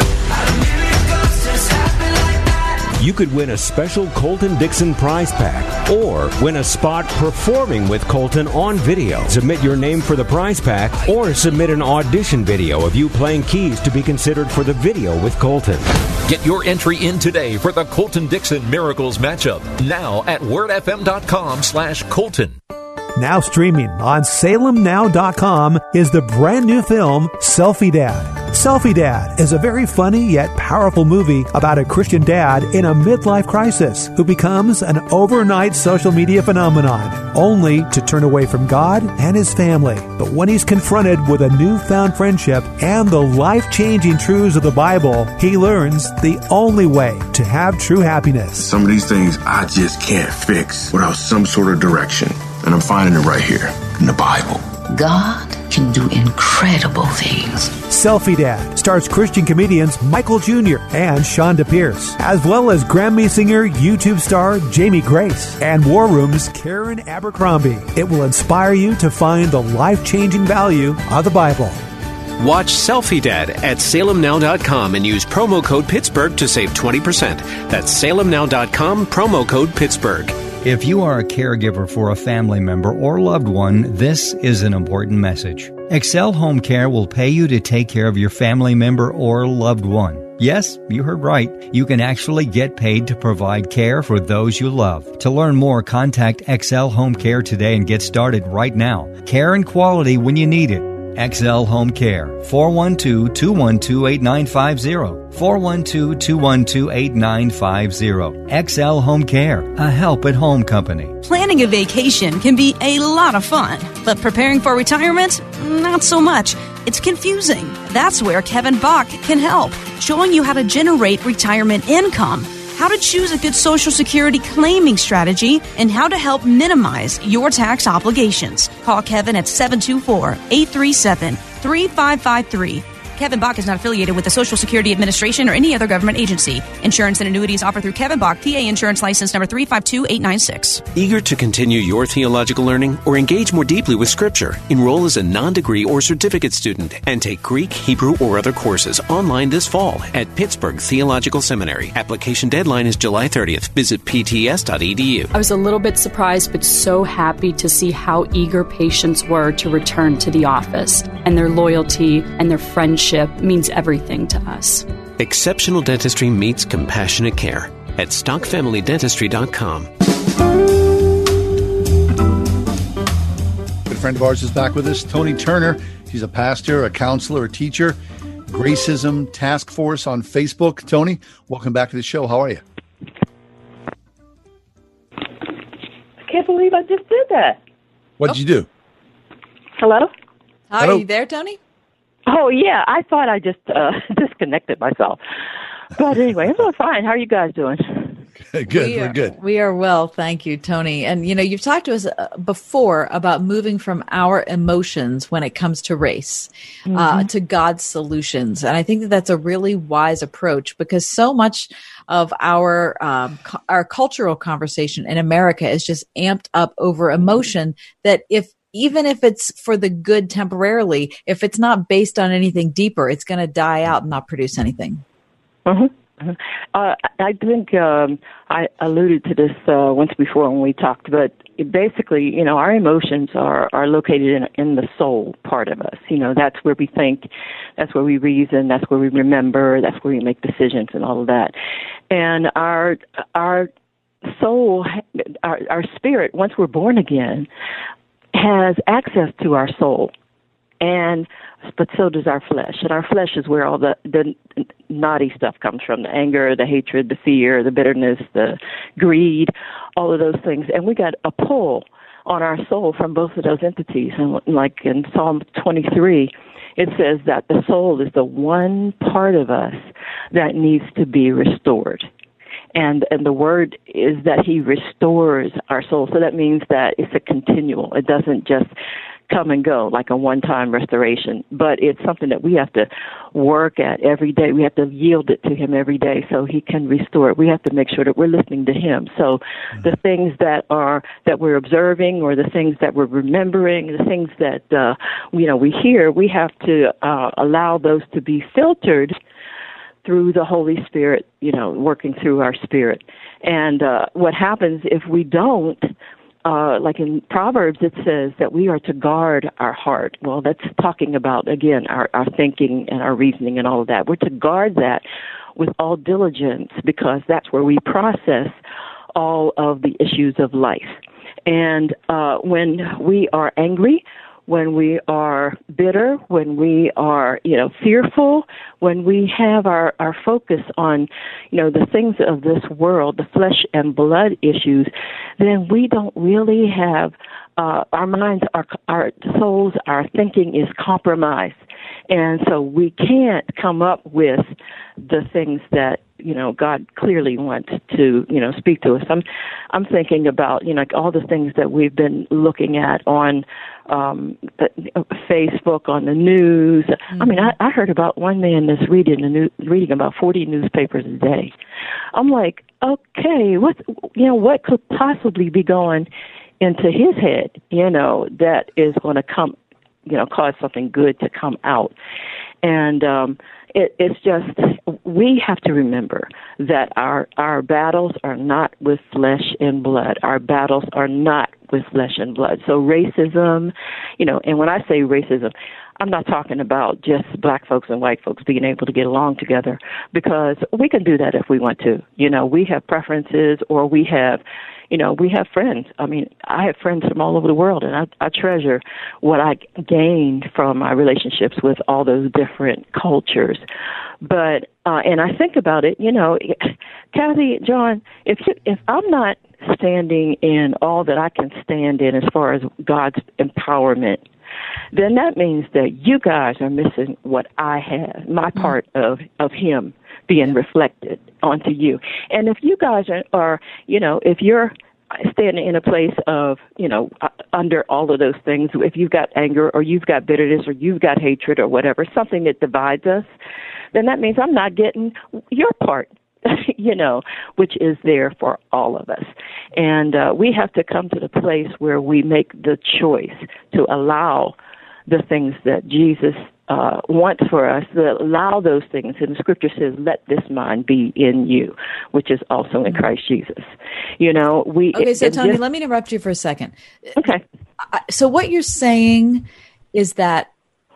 You could win a special Colton Dixon prize pack or win a spot performing with Colton on video. Submit your name for the prize pack or submit an audition video of you playing keys to be considered for the video with Colton. Get your entry in today for the Colton Dixon Miracles Matchup now at wordfm.com/Colton. Now streaming on SalemNow.com is the brand new film Selfie Dad. Selfie Dad is a very funny yet powerful movie about a Christian dad in a midlife crisis who becomes an overnight social media phenomenon, only to turn away from God and his family. But when he's confronted with a newfound friendship and the life-changing truths of the Bible, he learns the only way to have true happiness. Some of these things I just can't fix without some sort of direction. And I'm finding it right here in the Bible. God can do incredible things. Selfie Dad stars Christian comedians Michael Jr. and Shonda Pierce, as well as Grammy singer, YouTube star Jamie Grace, and War Room's Karen Abercrombie. It will inspire you to find the life-changing value of the Bible. Watch Selfie Dad at salemnow.com and use promo code Pittsburgh to save 20%. That's salemnow.com, promo code Pittsburgh. If you are a caregiver for a family member or loved one, this is an important message. Excel Home Care will pay you to take care of your family member or loved one. Yes, you heard right. You can actually get paid to provide care for those you love. To learn more, contact Excel Home Care today and get started right now. Care and quality when you need it. XL Home Care, 412-212-8950, 412-212-8950. XL Home Care, a help-at-home company. Planning a vacation can be a lot of fun, but preparing for retirement, not so much. It's confusing. That's where Kevin Bach can help, showing you how to generate retirement income. how to choose a good Social Security claiming strategy, and how to help minimize your tax obligations. Call Kevin at 724-837-3553. Kevin Bach is not affiliated with the Social Security Administration or any other government agency. Insurance and annuities offered through Kevin Bach, PA Insurance License Number 352896. Eager to continue your theological learning or engage more deeply with Scripture? Enroll as a non-degree or certificate student and take Greek, Hebrew, or other courses online this fall at Pittsburgh Theological Seminary. Application deadline is July 30th. Visit pts.edu. I was a little bit surprised, but so happy to see how eager patients were to return to the office, and their loyalty and their friendship means everything to us. Exceptional dentistry meets compassionate care at StockFamilyDentistry.com. Good friend of ours is back with us, Tony Turner. She's a pastor, a counselor, a teacher, Gracism Task Force on Facebook. Tony, welcome back to the show. How are you? I can't believe I just did that. What did you do? Hello? Hi, are you there, Tony? Oh, yeah. I thought I just disconnected myself. But anyway, I'm doing fine. How are you guys doing? Good. We're good. We are well. Thank you, Tony. And, you've talked to us before about moving from our emotions when it comes to race to God's solutions. And I think that that's a really wise approach, because so much of our cultural conversation in America is just amped up over emotion, that even if it's for the good temporarily, if it's not based on anything deeper, it's going to die out and not produce anything. I think I alluded to this once before when we talked, but basically, our emotions are located in the soul part of us. That's where we think, that's where we reason, that's where we remember, that's where we make decisions and all of that. And our soul, our spirit, once we're born again, has access to our soul, but so does our flesh. And our flesh is where all the naughty stuff comes from: the anger, the hatred, the fear, the bitterness, the greed, all of those things. And we got a pull on our soul from both of those entities. And like in Psalm 23, it says that the soul is the one part of us that needs to be restored. And the word is that he restores our soul. So that means that it's a continual. It doesn't just come and go like a one-time restoration, but it's something that we have to work at every day. We have to yield it to him every day so he can restore it. We have to make sure that we're listening to him. So the things that we're observing, or the things that we're remembering, the things that we hear, we have to allow those to be filtered through the Holy Spirit, working through our spirit. And what happens if we don't, like in Proverbs, it says that we are to guard our heart. Well, that's talking about, again, our thinking and our reasoning and all of that. We're to guard that with all diligence, because that's where we process all of the issues of life. And when we are angry, when we are bitter, when we are, fearful, when we have our focus on, the things of this world, the flesh and blood issues, then we don't really have, our minds, our souls, our thinking is compromised. And so we can't come up with the things that, God clearly wants to, speak to us. I'm thinking about, like all the things that we've been looking at on Facebook, on the news. Mm-hmm. I mean, I heard about one man that's reading about 40 newspapers a day. I'm like, okay, what could possibly be going into his head, that is going to come, cause something good to come out. And it's just, we have to remember that our battles are not with flesh and blood. Our battles are not with flesh and blood. So racism, and when I say racism, I'm not talking about just black folks and white folks being able to get along together, because we can do that if we want to. We have preferences, or we have friends. I mean, I have friends from all over the world, and I treasure what I gained from my relationships with all those different cultures. But, and I think about it, Kathy, John, if I'm not standing in all that I can stand in as far as God's empowerment, then that means that you guys are missing what I have, my part of him being reflected onto you. And if you guys are if you're standing in a place of, under all of those things, if you've got anger or you've got bitterness or you've got hatred or whatever, something that divides us, then that means I'm not getting your part, which is there for all of us. And we have to come to the place where we make the choice to allow the things that Jesus wants for us, to allow those things. And the scripture says, let this mind be in you, which is also in Christ Jesus. Okay, so Tony, let me interrupt you for a second. Okay. So what you're saying is that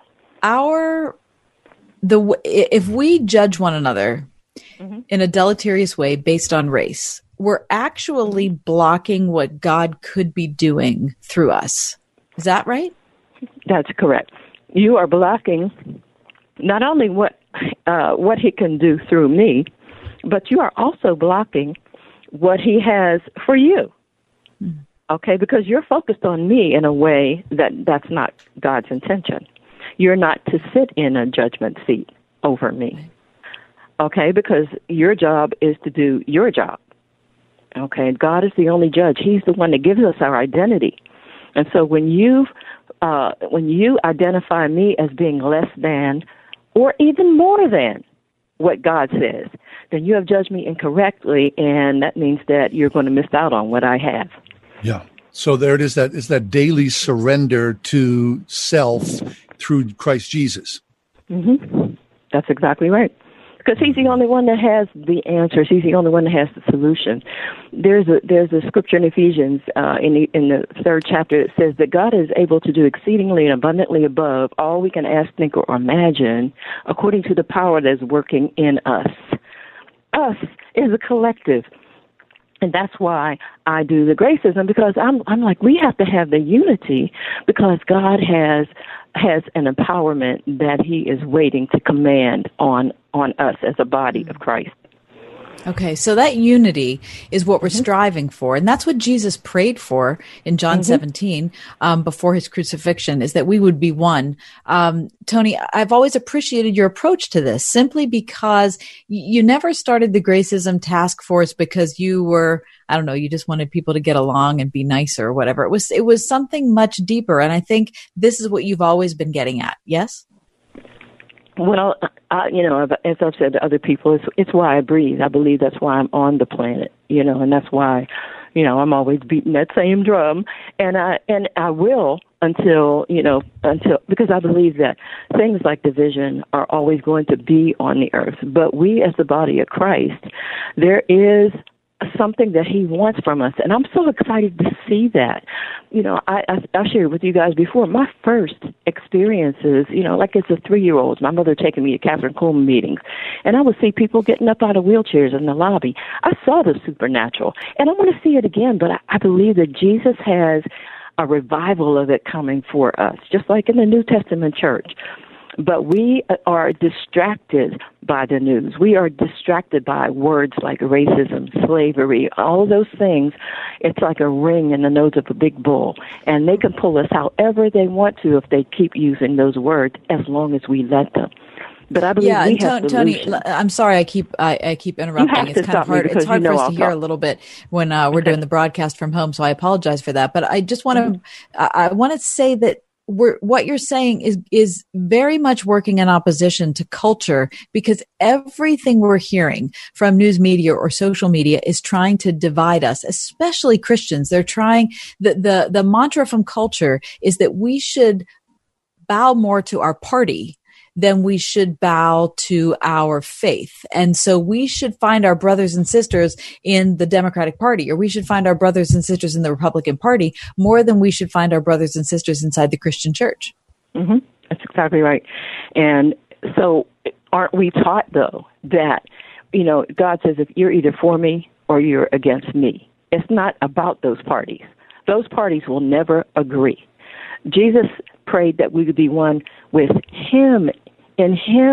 if we judge one another in a deleterious way based on race, we're actually blocking what God could be doing through us. Is that right? That's correct. You are blocking not only what he can do through me, but you are also blocking what he has for you. Okay, because you're focused on me in a way that's not God's intention. You're not to sit in a judgment seat over me. Okay, because your job is to do your job. Okay, God is the only judge. He's the one that gives us our identity. And so when you identify me as being less than or even more than what God says, then you have judged me incorrectly, and that means that you're going to miss out on what I have. Yeah. So there it is. It's that daily surrender to self through Christ Jesus. Mm-hmm. That's exactly right. Because he's the only one that has the answers. He's the only one that has the solution. There's a scripture in Ephesians in the 3rd chapter that says that God is able to do exceedingly and abundantly above all we can ask, think, or imagine, according to the power that is working in us. Us is a collective. And that's why I do the Gracism, because I'm like, we have to have the unity, because God has an empowerment that he is waiting to command on us as a body of Christ. Okay, so that unity is what we're striving for, and that's what Jesus prayed for in John 17 before his crucifixion, is that we would be one. Tony, I've always appreciated your approach to this, simply because you never started the Gracism Task Force because you were, you just wanted people to get along and be nicer or whatever. It was something much deeper, and I think this is what you've always been getting at, yes? Well, as I've said to other people, it's why I breathe. I believe that's why I'm on the planet, and that's why, I'm always beating that same drum, and I will until because I believe that things like division are always going to be on the earth. But we, as the body of Christ, there is something that he wants from us, and I'm so excited to see that. I shared with you guys before, my first experiences, like as a 3-year-old, my mother taking me to Catherine Coleman meetings, and I would see people getting up out of wheelchairs in the lobby. I saw the supernatural, and I want to see it again, but I believe that Jesus has a revival of it coming for us, just like in the New Testament church. But we are distracted by the news. We are distracted by words like racism, slavery, all of those things. It's like a ring in the nose of a big bull. And they can pull us however they want to if they keep using those words, as long as we let them. But I believe we have Tony, I'm sorry I keep interrupting. It's kind of hard. It's hard for us to hear a little bit when we're doing the broadcast from home, so I apologize for that. But I just want to I want to say that what you're saying is very much working in opposition to culture, because everything we're hearing from news media or social media is trying to divide us, especially Christians. They're trying, the mantra from culture is that we should bow more to our party than we should bow to our faith. And so we should find our brothers and sisters in the Democratic Party, or we should find our brothers and sisters in the Republican Party more than we should find our brothers and sisters inside the Christian church. Mm-hmm. That's exactly right. And so aren't we taught, though, that, God says, if you're either for me or you're against me. It's not about those parties. Those parties will never agree. Jesus prayed that we would be one with him, in him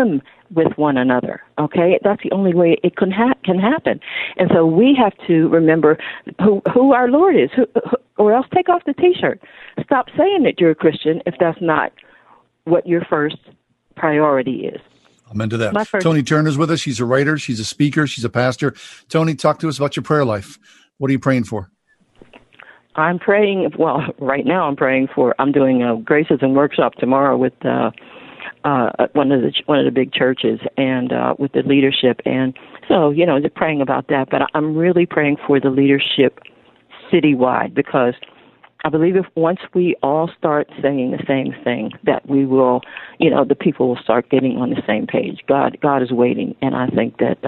with one another. Okay, that's the only way it can happen. And so we have to remember who our Lord is, or else take off the T-shirt. Stop saying that you're a Christian if that's not what your first priority is. Amen to that. Toni Turner's with us. She's a writer. She's a speaker. She's a pastor. Toni, talk to us about your prayer life. What are you praying for? I'm praying, right now I'm doing a Gracism workshop tomorrow with one of the big churches and with the leadership. And so, just praying about that. But I'm really praying for the leadership citywide, because I believe if once we all start saying the same thing, that we will, the people will start getting on the same page. God is waiting, and I think that,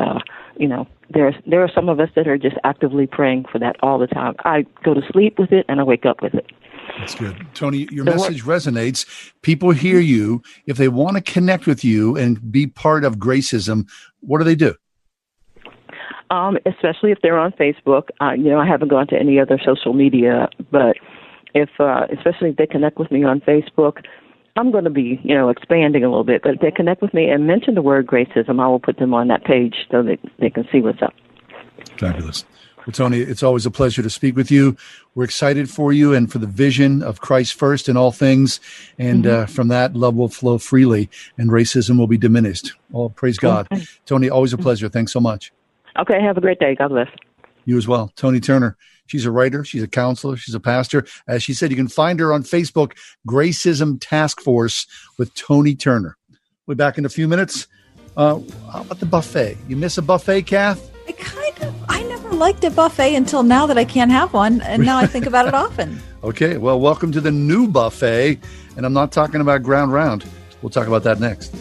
there are some of us that are just actively praying for that all the time. I go to sleep with it, and I wake up with it. That's good. Toni, your message resonates. People hear you. If they want to connect with you and be part of Gracism, what do they do? Especially if they're on Facebook. I haven't gone to any other social media, but especially if they connect with me on Facebook, I'm going to be, expanding a little bit. But if they connect with me and mention the word Gracism, I will put them on that page so that they can see what's up. Fabulous. Well, Toni, it's always a pleasure to speak with you. We're excited for you and for the vision of Christ first in all things. And from that, love will flow freely and racism will be diminished. Oh, praise God. Toni, always a pleasure. Thanks so much. Okay. Have a great day. God bless. You as well. Toni Turner. She's a writer. She's a counselor. She's a pastor. As she said, you can find her on Facebook, Gracism Task Force with Toni Turner. We'll be back in a few minutes. How about the buffet? You miss a buffet, Kath? I never liked a buffet until now that I can't have one. And now I think about it often. Okay. Well, welcome to the new buffet. And I'm not talking about Ground Round. We'll talk about that next.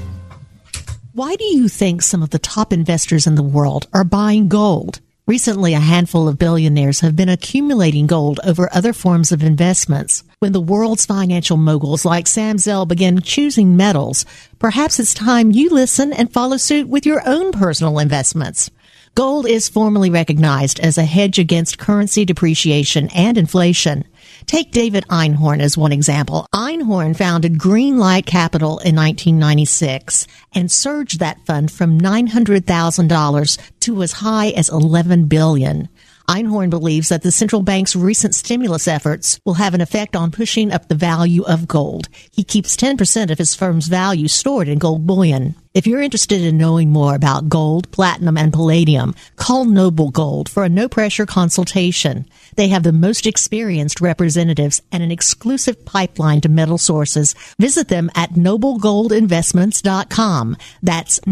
Why do you think some of the top investors in the world are buying gold? Recently, a handful of billionaires have been accumulating gold over other forms of investments. When the world's financial moguls like Sam Zell begin choosing metals, perhaps it's time you listen and follow suit with your own personal investments. Gold is formally recognized as a hedge against currency depreciation and inflation. Take David Einhorn as one example. Einhorn founded Greenlight Capital in 1996 and surged that fund from $900,000 to as high as $11 billion. Einhorn believes that the central bank's recent stimulus efforts will have an effect on pushing up the value of gold. He keeps 10% of his firm's value stored in gold bullion. If you're interested in knowing more about gold, platinum, and palladium, call Noble Gold for a no-pressure consultation. They have the most experienced representatives and an exclusive pipeline to metal sources. Visit them at noblegoldinvestments.com. That's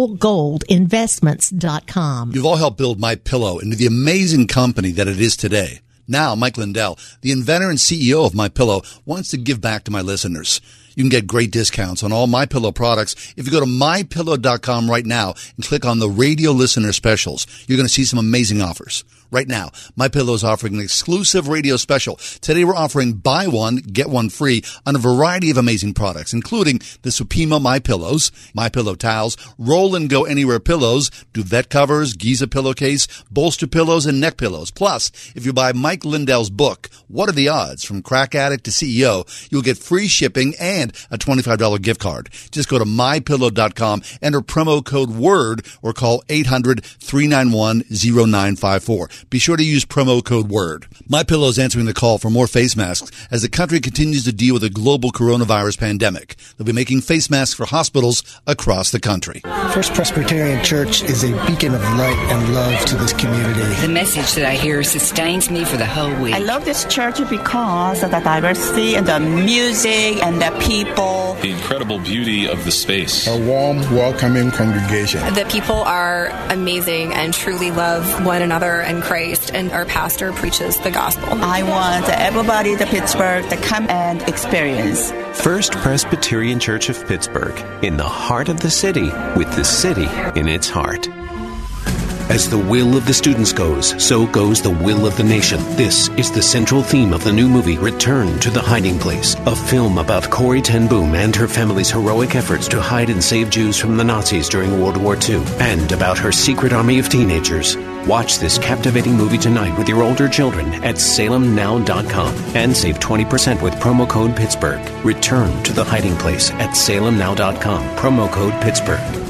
noblegoldinvestments.com. You've all helped build MyPillow into the amazing company that it is today. Now, Mike Lindell, the inventor and CEO of MyPillow, wants to give back to my listeners. You can get great discounts on all MyPillow products if you go to MyPillow.com right now and click on the radio listener specials. You're going to see some amazing offers. Right now, MyPillow is offering an exclusive radio special. Today we're offering buy one, get one free on a variety of amazing products, including the Supima MyPillows, MyPillow towels, Roll and Go Anywhere pillows, duvet covers, Giza pillowcase, bolster pillows, and neck pillows. Plus, if you buy Mike Lindell's book, What Are the Odds? From Crack Addict to CEO, you'll get free shipping and a $25 gift card. Just go to MyPillow.com, enter promo code WORD, or call 800-391-0954. Be sure to use promo code WORD. MyPillow is answering the call for more face masks as the country continues to deal with a global coronavirus pandemic. They'll be making face masks for hospitals across the country. First Presbyterian Church is a beacon of light and love to this community. The message that I hear sustains me for the whole week. I love this church because of the diversity and the music and the people. The incredible beauty of the space. A warm, welcoming congregation. The people are amazing and truly love one another and Christ, and our pastor preaches the gospel. I want everybody in Pittsburgh to come and experience. First Presbyterian Church of Pittsburgh, in the heart of the city, with the city in its heart. As the will of the students goes, so goes the will of the nation. This is the central theme of the new movie, Return to the Hiding Place, a film about Corrie ten Boom and her family's heroic efforts to hide and save Jews from the Nazis during World War II, and about her secret army of teenagers. Watch this captivating movie tonight with your older children at salemnow.com and save 20% with promo code Pittsburgh. Return to the Hiding Place at salemnow.com, promo code Pittsburgh.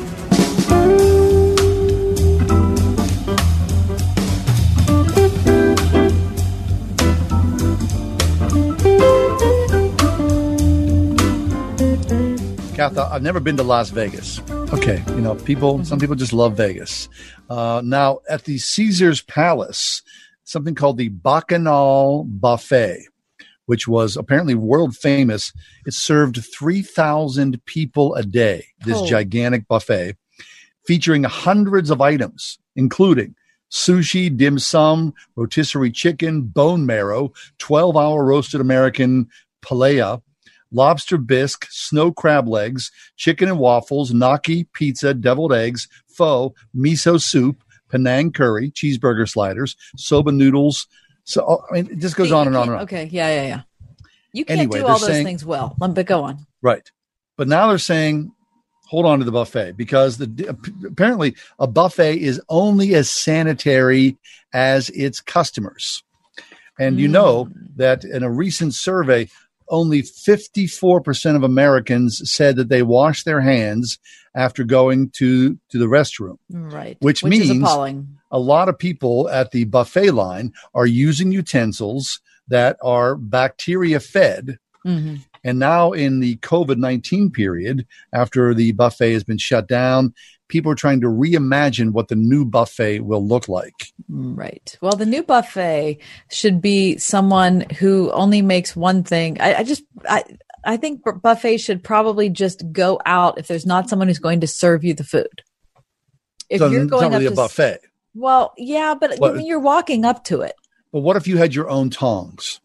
Kath, I've never been to Las Vegas. Okay, some people just love Vegas. Now, at the Caesars Palace, something called the Bacchanal Buffet, which was apparently world famous. It served 3,000 people a day, this gigantic buffet, featuring hundreds of items, including sushi, dim sum, rotisserie chicken, bone marrow, 12-hour roasted American paella, lobster bisque, snow crab legs, chicken and waffles, gnocchi, pizza, deviled eggs, pho, miso soup, Penang curry, cheeseburger sliders, soba noodles. So, it just goes on and on and on. Okay, yeah. You can't do all those things well, but go on. Right. But now they're saying, hold on to the buffet, because apparently a buffet is only as sanitary as its customers. And you know that in a recent survey, only 54% of Americans said that they wash their hands after going to the restroom. Right. Which means is appalling. A lot of people at the buffet line are using utensils that are bacteria fed. Mm-hmm. And now in the COVID-19 period, after the buffet has been shut down, people are trying to reimagine what the new buffet will look like. Right. Well, the new buffet should be someone who only makes one thing. I think buffet should probably just go out if there's not someone who's going to serve you the food. If you're going not really a buffet. Well, yeah, but when you're walking up to it. But what if you had your own tongs?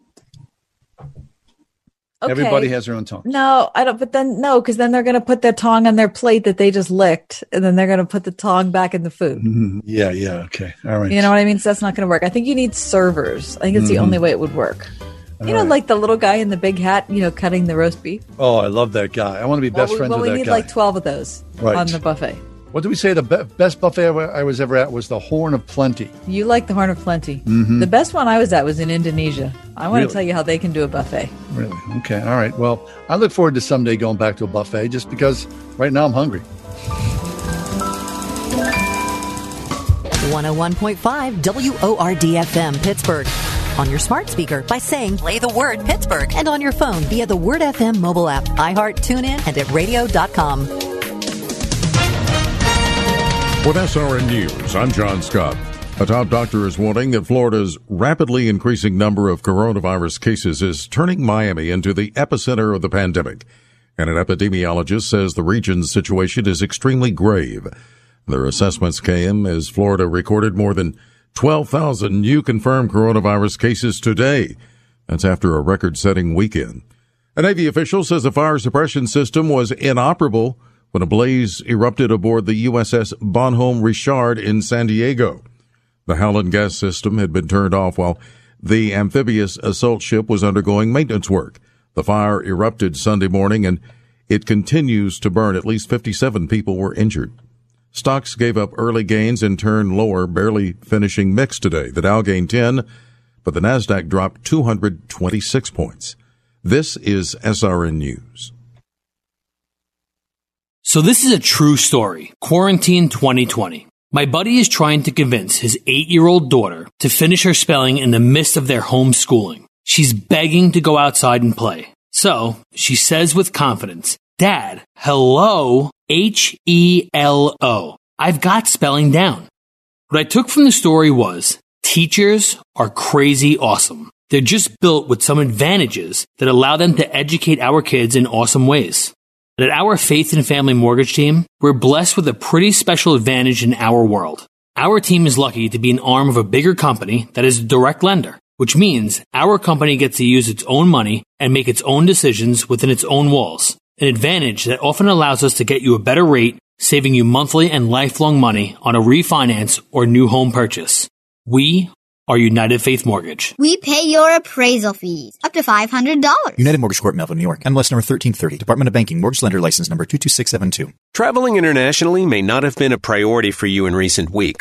Okay. Everybody has their own tongs. No, I don't. But then because then they're going to put their tongue on their plate that they just licked, and then they're going to put the tongue back in the food. Mm-hmm. Yeah. Okay. All right. You know what I mean? So that's not going to work. I think you need servers. I think it's the only way it would work. Like the little guy in the big hat, cutting the roast beef. Oh, I love that guy. I want to be best friends with that guy. We need like 12 of those on the buffet. What did we say? The best buffet I was ever at was the Horn of Plenty. You like the Horn of Plenty. Mm-hmm. The best one I was at was in Indonesia. I want to tell you how they can do a buffet. Really? Okay. All right. Well, I look forward to someday going back to a buffet just because right now I'm hungry. 101.5 WORD-FM Pittsburgh. On your smart speaker by saying, play the word Pittsburgh. And on your phone via the Word FM mobile app, iHeart, TuneIn, and at radio.com. With SRN News, I'm John Scott. A top doctor is warning that Florida's rapidly increasing number of coronavirus cases is turning Miami into the epicenter of the pandemic. And an epidemiologist says the region's situation is extremely grave. Their assessments came as Florida recorded more than 12,000 new confirmed coronavirus cases today. That's after a record-setting weekend. A Navy official says the fire suppression system was inoperable when a blaze erupted aboard the USS Bonhomme Richard in San Diego. The Howland gas system had been turned off while the amphibious assault ship was undergoing maintenance work. The fire erupted Sunday morning, and it continues to burn. At least 57 people were injured. Stocks gave up early gains and turned lower, barely finishing mixed today. The Dow gained 10, but the Nasdaq dropped 226 points. This is SRN News. So this is a true story. Quarantine 2020. My buddy is trying to convince his 8-year-old daughter to finish her spelling in the midst of their homeschooling. She's begging to go outside and play. So she says with confidence, Dad, hello, H-E-L-O. I've got spelling down. What I took from the story was teachers are crazy awesome. They're just built with some advantages that allow them to educate our kids in awesome ways. But at our Faith and Family Mortgage team, we're blessed with a pretty special advantage in our world. Our team is lucky to be an arm of a bigger company that is a direct lender, which means our company gets to use its own money and make its own decisions within its own walls. An advantage that often allows us to get you a better rate, saving you monthly and lifelong money on a refinance or new home purchase. We are United Faith Mortgage. We pay your appraisal fees, up to $500. United Mortgage Corp, Melville, New York. MLS number 1330. Department of Banking. Mortgage Lender License number 22672. Traveling internationally may not have been a priority for you in recent weeks.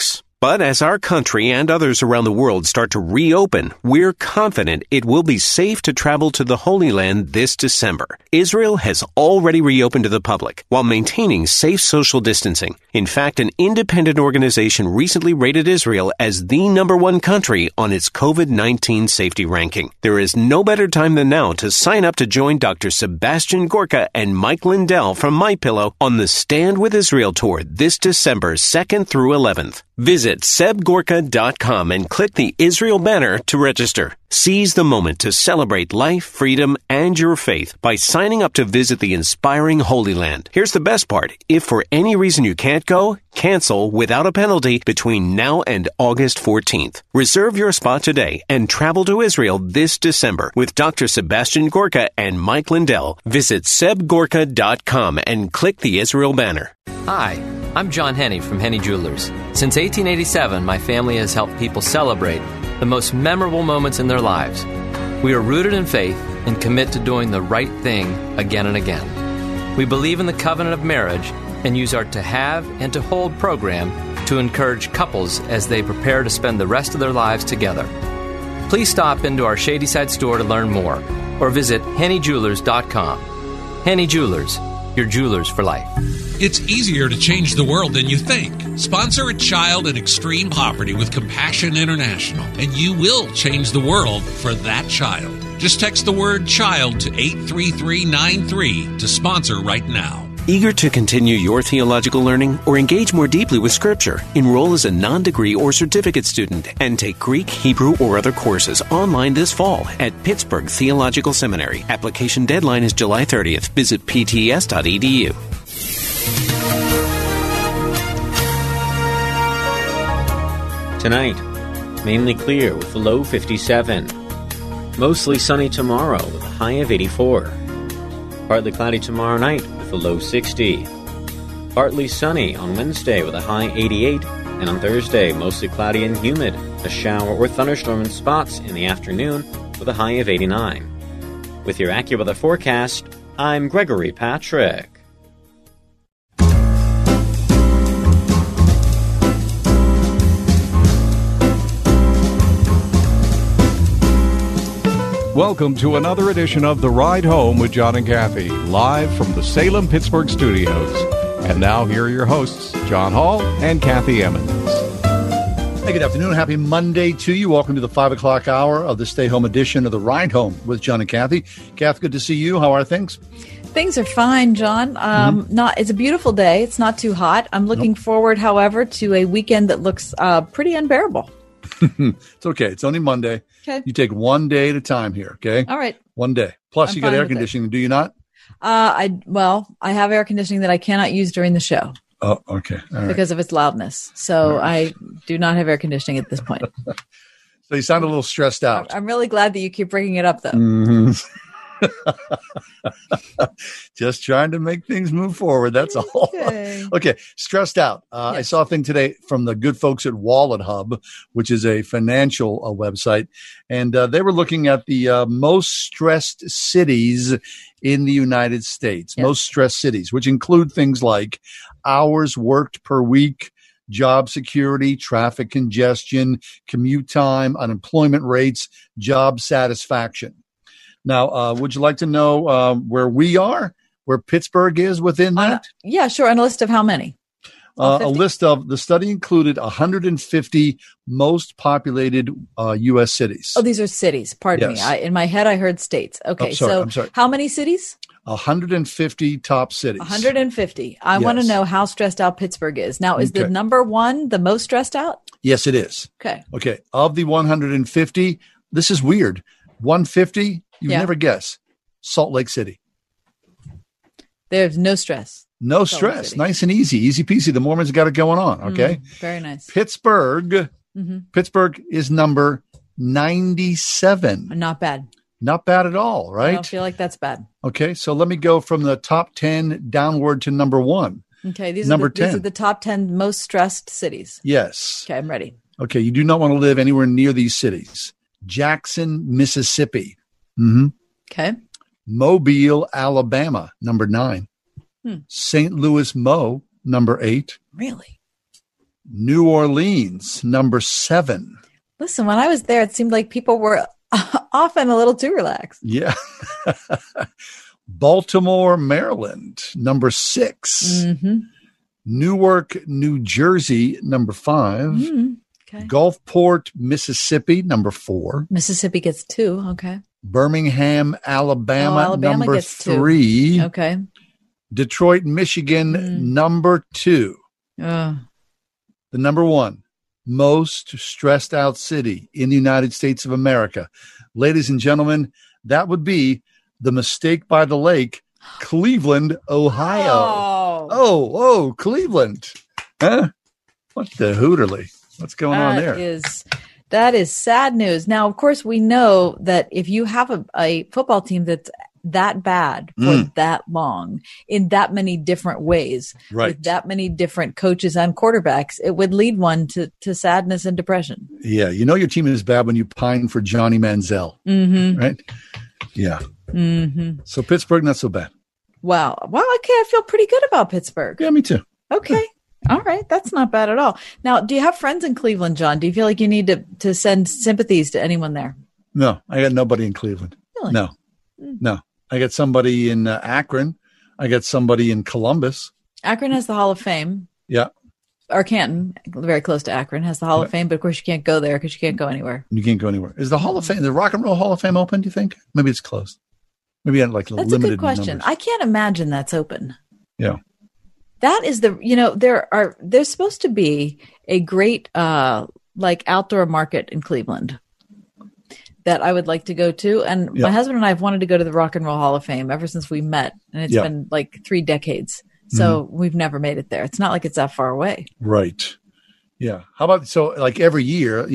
But as our country and others around the world start to reopen, we're confident it will be safe to travel to the Holy Land this December. Israel has already reopened to the public while maintaining safe social distancing. In fact, an independent organization recently rated Israel as the #1 country on its COVID-19 safety ranking. There is no better time than now to sign up to join Dr. Sebastian Gorka and Mike Lindell from MyPillow on the Stand with Israel tour this December 2nd through 11th. Visit sebgorka.com and click the Israel banner to register. Seize the moment to celebrate life, freedom, and your faith by signing up to visit the inspiring Holy Land. Here's the best part. If for any reason you can't go, cancel without a penalty between now and August 14th. Reserve your spot today and travel to Israel this December with Dr. Sebastian Gorka and Mike Lindell. Visit sebgorka.com and click the Israel banner. Hi, I'm John Henney from Henney Jewelers. Since 1887, my family has helped people celebrate the most memorable moments in their lives. We are rooted in faith and commit to doing the right thing again and again. We believe in the covenant of marriage and use our To Have and To Hold program to encourage couples as they prepare to spend the rest of their lives together. Please stop into our Shadyside store to learn more or visit HenneyJewelers.com. Henney Jewelers, your jewelers for life. It's easier to change the world than you think. Sponsor a child in extreme poverty with Compassion International, and you will change the world for that child. Just text the word CHILD to 83393 to sponsor right now. Eager to continue your theological learning or engage more deeply with Scripture? Enroll as a non-degree or certificate student and take Greek, Hebrew, or other courses online this fall at Pittsburgh Theological Seminary. Application deadline is July 30th. Visit pts.edu. Tonight, mainly clear with a low 57. Mostly sunny tomorrow with a high of 84. Partly cloudy tomorrow night with a low 60. Partly sunny on Wednesday with a high 88. And on Thursday, mostly cloudy and humid. A shower or thunderstorm in spots in the afternoon with a high of 89. With your AccuWeather forecast, I'm Gregory Patrick. Welcome to another edition of The Ride Home with John and Kathy, live from the Salem-Pittsburgh studios. And now here are your hosts, John Hall and Kathy Emmons. Hey, good afternoon. Happy Monday to you. Welcome to the 5 o'clock hour of the Stay Home edition of The Ride Home with John and Kathy. Kath, good to see you. How are things? Things are fine, John. It's a beautiful day. It's not too hot. I'm looking forward, however, to a weekend that looks pretty unbearable. It's okay. It's only Monday. Okay. You take one day at a time here, okay? All right. One day. Plus, I'm you got fine air with conditioning, do you not? I have air conditioning that I cannot use during the show. Oh, okay. All right. Because of its loudness. So I do not have air conditioning at this point. So you sound a little stressed out. I'm really glad that you keep bringing it up, though. Mm-hmm. Just trying to make things move forward. That's all. Okay. Stressed out. Yes. I saw a thing today from the good folks at Wallet Hub, which is a financial website. And they were looking at the most stressed cities in the United States, most stressed cities, which include things like hours worked per week, job security, traffic congestion, commute time, unemployment rates, job satisfaction. Now, would you like to know where we are, where Pittsburgh is within that? Yeah, sure. And a list of how many? A list of, the study included 150 most populated U.S. cities. Oh, these are cities. Pardon me. In my head, I heard states. Okay. I'm sorry. How many cities? 150 top cities. 150. I want to know how stressed out Pittsburgh is. Now, is the number one the most stressed out? Yes, it is. Okay. Okay. Of the 150, this is weird. 150, you never guess. Salt Lake City. There's no stress. No stress. Nice and easy. Easy peasy. The Mormons got it going on. Okay. Very nice. Pittsburgh. Pittsburgh is number 97. Not bad. Not bad at all, right? I don't feel like that's bad. Okay. So let me go from the top 10 downward to number 1. Okay. These number are 10. These are the top 10 most stressed cities. Yes. Okay. I'm ready. Okay. You do not want to live anywhere near these cities. Jackson, Mississippi. Okay. Mobile, Alabama, number 9. St. Louis, Mo, number 8. Really? New Orleans, number 7. Listen, when I was there, it seemed like people were often a little too relaxed. Yeah. Baltimore, Maryland, number 6. Mm-hmm. Newark, New Jersey, number 5. Mm-hmm. Okay. Gulfport, Mississippi, number 4. Mississippi gets 2. Okay. Birmingham, Alabama, Alabama number gets 3. 2. Okay. Detroit, Michigan, number 2. The number 1 most stressed out city in the United States of America. Ladies and gentlemen, that would be the Mistake by the Lake, Cleveland, Ohio. Oh, Cleveland. Huh? What the hooterly? What's going on there? That is sad news. Now, of course, we know that if you have a football team that's that bad for that long, in that many different ways, with that many different coaches and quarterbacks, it would lead one to sadness and depression. Yeah, you know your team is bad when you pine for Johnny Manziel, right? Yeah. Mm-hmm. So Pittsburgh, not so bad. Wow. Well, okay, I feel pretty good about Pittsburgh. Yeah, me too. Okay. All right. That's not bad at all. Now, do you have friends in Cleveland, John? Do you feel like you need to send sympathies to anyone there? No, I got nobody in Cleveland. Really? No. I got somebody in Akron. I got somebody in Columbus. Akron has the Hall of Fame. Yeah. Or Canton, very close to Akron, has the Hall of Fame, but of course you can't go there because you can't go anywhere. You can't go anywhere. Is the Hall of Fame, the Rock and Roll Hall of Fame open, do you think? Maybe it's closed. Maybe on like that's limited a good question. numbers. I can't imagine that's open. Yeah. That is there's supposed to be a great like outdoor market in Cleveland that I would like to go to. And my husband and I have wanted to go to the Rock and Roll Hall of Fame ever since we met. And it's been like 3 decades. So we've never made it there. It's not like it's that far away. Right. Yeah. How about, so like every year,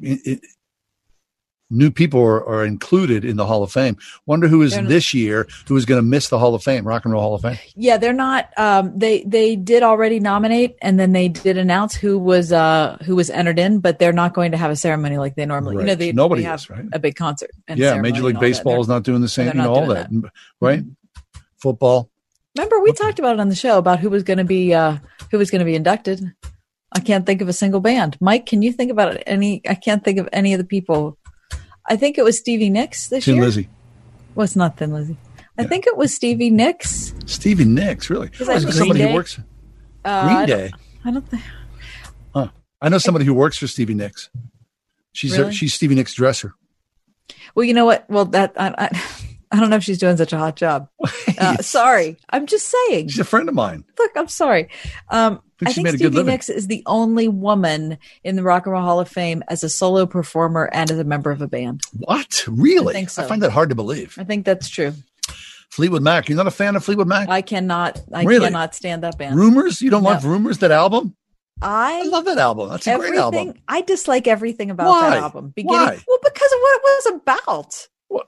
new people are included in the Hall of Fame. Wonder who is this year who is going to miss the Hall of Fame, Rock and Roll Hall of Fame. Yeah, they're not. They did already nominate, and then they did announce who was entered in, but they're not going to have a ceremony like they normally. Right. Nobody has, right? A big concert. And Major League Baseball is not doing the same. All that, right? Football. Remember, we talked about it on the show about who was going to be inducted. I can't think of a single band. Mike, can you think about any? I can't think of any of the people. I think it was Stevie Nicks this year. Thin Lizzy. Well, it's not Thin Lizzy. I think it was Stevie Nicks. Stevie Nicks, really? Somebody who works Green Day. I don't think. I know somebody who works for Stevie Nicks. She's Stevie Nicks' dresser. Well, you know what? Well, that I don't know if she's doing such a hot job. Sorry, I'm just saying. She's a friend of mine. Look, I'm sorry. I think Stevie Nicks is the only woman in the Rock and Roll Hall of Fame as a solo performer and as a member of a band. What? Really? I think so. I find that hard to believe. I think that's true. Fleetwood Mac. You're not a fan of Fleetwood Mac? I cannot stand that band. Rumors? You don't like Rumors, that album? I love that album. That's a great album. I dislike everything about that album. Why? Well, because of what it was about. What?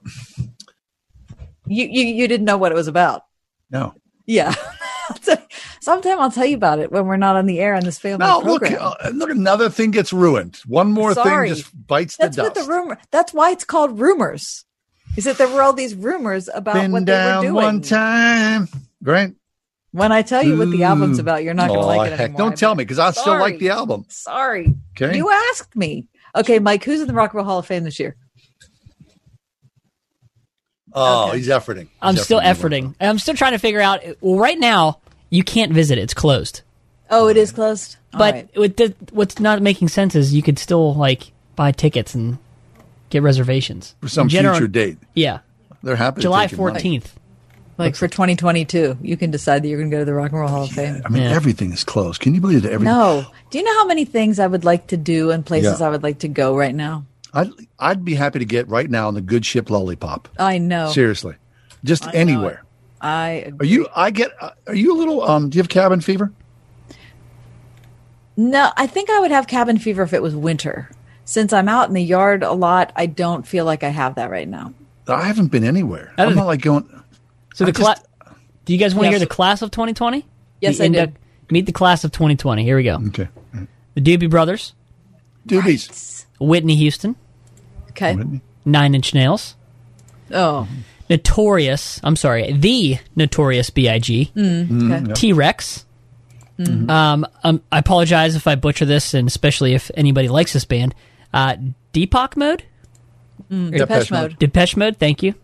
You didn't know what it was about. No. Yeah. Sometime I'll tell you about it when we're not on the air on this family program. Look, another thing gets ruined. One more thing just bites the dust. What the rumor. That's why it's called Rumors. Is that there were all these rumors about what they were doing. One time. Great. When I tell you what the album's about, you're not going to like it anymore. Don't tell me, because I still like the album. Sorry. Okay. You asked me. Okay, Mike, who's in the Rock and Roll Hall of Fame this year? Oh, okay. He's efforting. I'm still efforting. I'm still trying to figure out. Well, right now, you can't visit. It's closed. Oh, it is closed? But what's not making sense is you could still buy tickets and get reservations. For some future date. Yeah. They're happy July 14th. For 2022, you can decide that you're going to go to the Rock and Roll Hall of Fame. I mean, everything is closed. Can you believe that everything? No. Do you know how many things I would like to do and places I would like to go right now? I'd be happy to get right now on the Good Ship Lollipop. I know. Seriously. Just anywhere. I agree. Are you a little, do you have cabin fever? No, I think I would have cabin fever if it was winter. Since I'm out in the yard a lot, I don't feel like I have that right now. I haven't been anywhere. I'm not going. So do you guys want to hear the class of 2020? Yes, I do. Meet the class of 2020. Here we go. Okay. The Doobie Brothers. Doobies. Nice. Whitney Houston. Okay. 9 Inch Nails. Oh. The Notorious B.I.G. Okay. T-Rex. I apologize if I butcher this, and especially if anybody likes this band. Deepak Mode? Depeche Mode. Depeche Mode, thank you.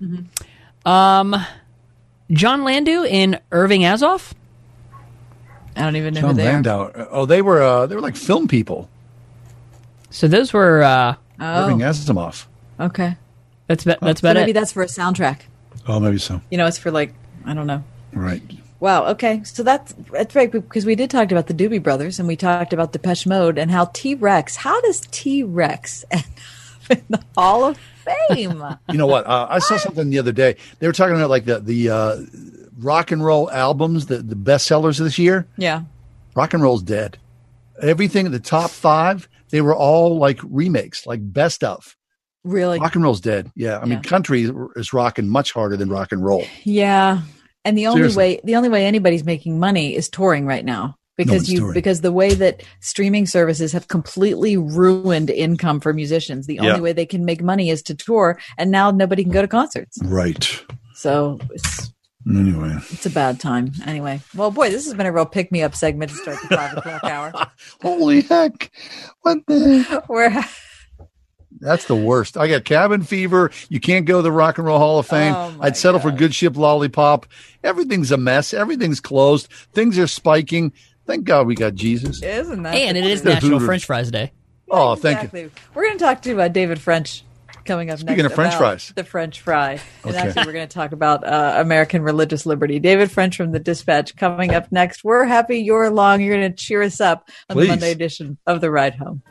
John Landau and Irving Azoff? I don't even know John who they Landau. Oh, they were like film people. So those were Irving Asimov. Okay. That's about maybe it. that's for a soundtrack. Oh, maybe so. It's for I don't know. Right. Wow. Okay. So that's right, because we did talk about the Doobie Brothers and we talked about Depeche Mode and how T-Rex. How does T-Rex end up in the Hall of Fame? You know what? I saw something the other day. They were talking about like the rock and roll albums, the bestsellers this year. Yeah. Rock and roll's dead. Everything in the top 5, they were all like remakes, like best of. Really? Rock and roll's dead. Yeah. I mean, country is rocking much harder than rock and roll. Yeah. And the only way anybody's making money is touring right now. Because the way that streaming services have completely ruined income for musicians. The only way they can make money is to tour, and now nobody can go to concerts. Right. So anyway, it's a bad time. Anyway, well, boy, this has been a real pick-me-up segment to start the 5 o'clock hour. Holy heck! What the? That's the worst. I got cabin fever. You can't go to the Rock and Roll Hall of Fame. I'd settle for Good Ship Lollipop. Everything's a mess. Everything's closed. Things are spiking. Thank God we got Jesus. Isn't that? And it is National French Fries Day. Oh, thank you. We're going to talk to David French coming up next. Speaking of French fries. The French fry. And actually, we're going to talk about American religious liberty. David French from The Dispatch coming up next. We're happy you're along. You're going to cheer us up on the Monday edition of The Ride Home.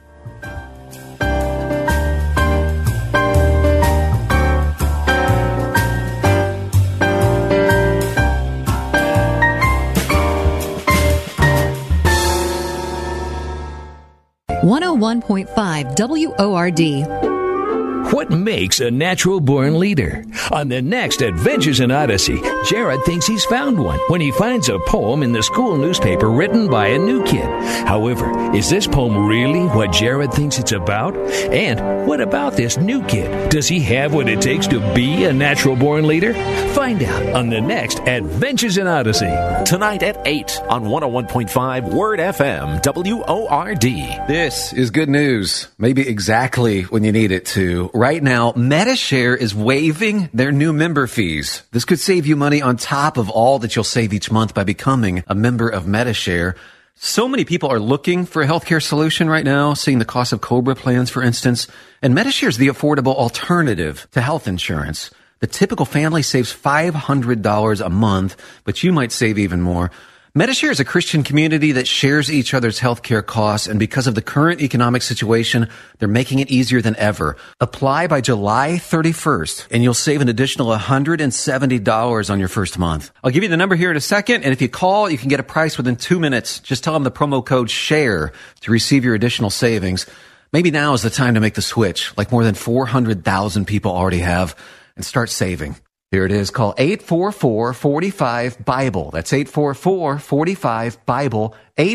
.5 WORD. What makes a natural-born leader? On the next Adventures in Odyssey, Jared thinks he's found one when he finds a poem in the school newspaper written by a new kid. However, is this poem really what Jared thinks it's about? And what about this new kid? Does he have what it takes to be a natural-born leader? Find out on the next Adventures in Odyssey. Tonight at 8 on 101.5 Word FM, WORD. This is good news. Maybe exactly when you need it to. Right now, Medi-Share is waiving their new member fees. This could save you money on top of all that you'll save each month by becoming a member of Medi-Share. So many people are looking for a healthcare solution right now, seeing the cost of COBRA plans, for instance. And Medi-Share is the affordable alternative to health insurance. The typical family saves $500 a month, but you might save even more. Medi-Share is a Christian community that shares each other's healthcare costs, and because of the current economic situation, they're making it easier than ever. Apply by July 31st, and you'll save an additional $170 on your first month. I'll give you the number here in a second, and if you call, you can get a price within 2 minutes. Just tell them the promo code SHARE to receive your additional savings. Maybe now is the time to make the switch, like more than 400,000 people already have, and start saving. Here it is. Call 844-45-BIBLE. That's 844-45-BIBLE.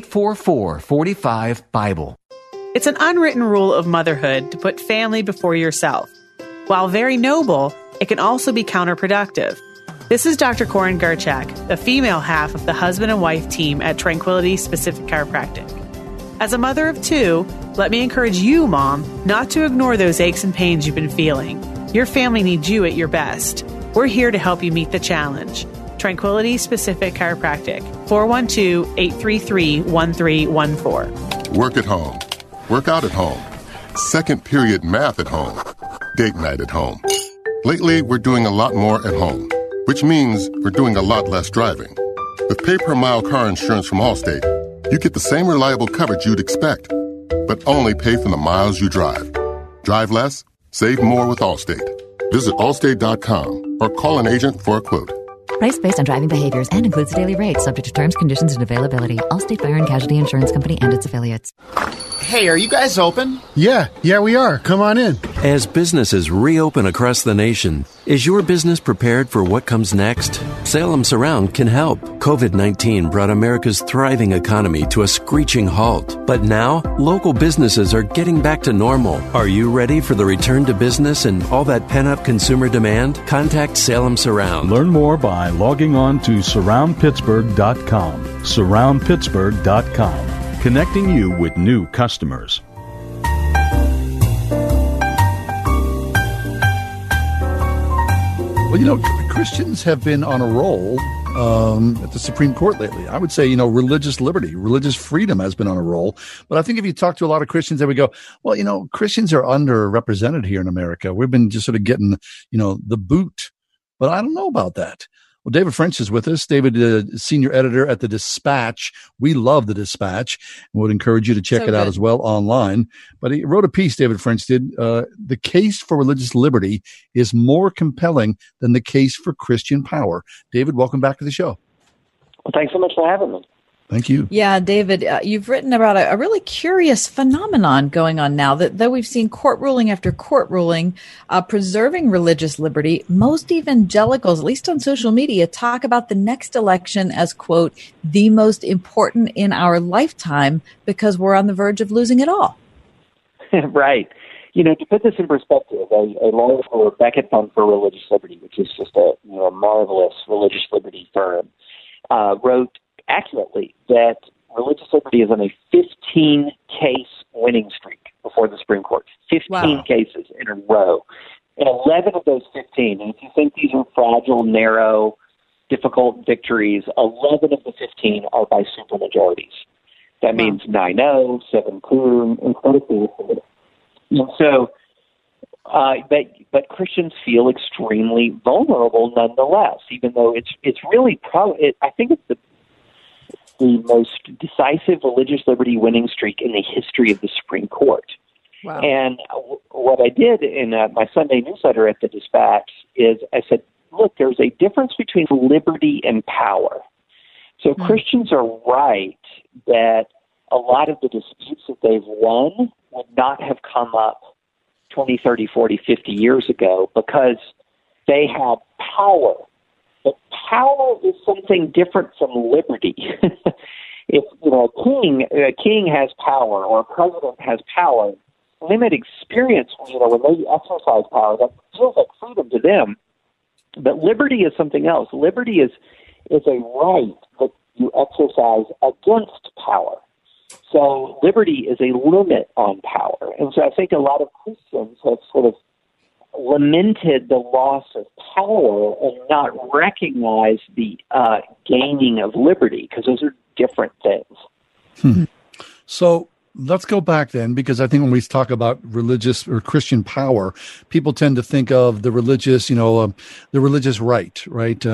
844-45-BIBLE. It's an unwritten rule of motherhood to put family before yourself. While very noble, it can also be counterproductive. This is Dr. Corin Gerchak, the female half of the husband and wife team at Tranquility Specific Chiropractic. As a mother of 2, let me encourage you, Mom, not to ignore those aches and pains you've been feeling. Your family needs you at your best. We're here to help you meet the challenge. Tranquility Specific Chiropractic, 412-833-1314. Work at home. Work out at home. Second period math at home. Date night at home. Lately, we're doing a lot more at home, which means we're doing a lot less driving. With pay-per-mile car insurance from Allstate, you get the same reliable coverage you'd expect, but only pay for the miles you drive. Drive less, save more with Allstate. Visit Allstate.com or call an agent for a quote. Price based on driving behaviors and includes daily rates subject to terms, conditions, and availability. Allstate Fire and Casualty Insurance Company and its affiliates. Hey, are you guys open? Yeah, we are. Come on in. As businesses reopen across the nation, is your business prepared for what comes next? Salem Surround can help. COVID-19 brought America's thriving economy to a screeching halt. But now, local businesses are getting back to normal. Are you ready for the return to business and all that pent-up consumer demand? Contact Salem Surround. Learn more by logging on to surroundpittsburgh.com. Surroundpittsburgh.com. Connecting you with new customers. Well, Christians have been on a roll at the Supreme Court lately. I would say, religious liberty, religious freedom has been on a roll. But I think if you talk to a lot of Christians, they would go, well, Christians are underrepresented here in America. We've been just sort of getting, the boot. But I don't know about that. Well, David French is with us. David, senior editor at The Dispatch. We love The Dispatch and would encourage you to check it out as well online. But he wrote a piece, David French did. The case for religious liberty is more compelling than the case for Christian power. David, welcome back to the show. Well, thanks so much for having me. Thank you. Yeah, David, you've written about a really curious phenomenon going on now that we've seen court ruling after court ruling preserving religious liberty. Most evangelicals, at least on social media, talk about the next election as, quote, the most important in our lifetime because we're on the verge of losing it all. Right. To put this in perspective, a lawyer for Becket Fund for Religious Liberty, which is just a marvelous religious liberty firm, wrote accurately that religious liberty is on a 15-case winning streak before the Supreme Court. 15 cases in a row. And 11 of those 15, and if you think these are fragile, narrow, difficult victories, 11 of the 15 are by supermajorities. That means 9-0, 7-2, incredibly. And so, but Christians feel extremely vulnerable nonetheless, even though it's really I think it's the most decisive religious liberty winning streak in the history of the Supreme Court. Wow. And what I did in my Sunday newsletter at The Dispatch is I said, look, there's a difference between liberty and power. So Christians are right that a lot of the disputes that they've won would not have come up 20, 30, 40, 50 years ago because they have power. But power is something different from liberty. If a king has power or a president has power, they might experience when they exercise power that feels like freedom to them. But liberty is something else. Liberty is a right that you exercise against power. So liberty is a limit on power. And so I think a lot of Christians have sort of lamented the loss of power and not recognized the gaining of liberty, because those are different things. So let's go back then, because I think when we talk about religious or Christian power, people tend to think of the religious, the religious right?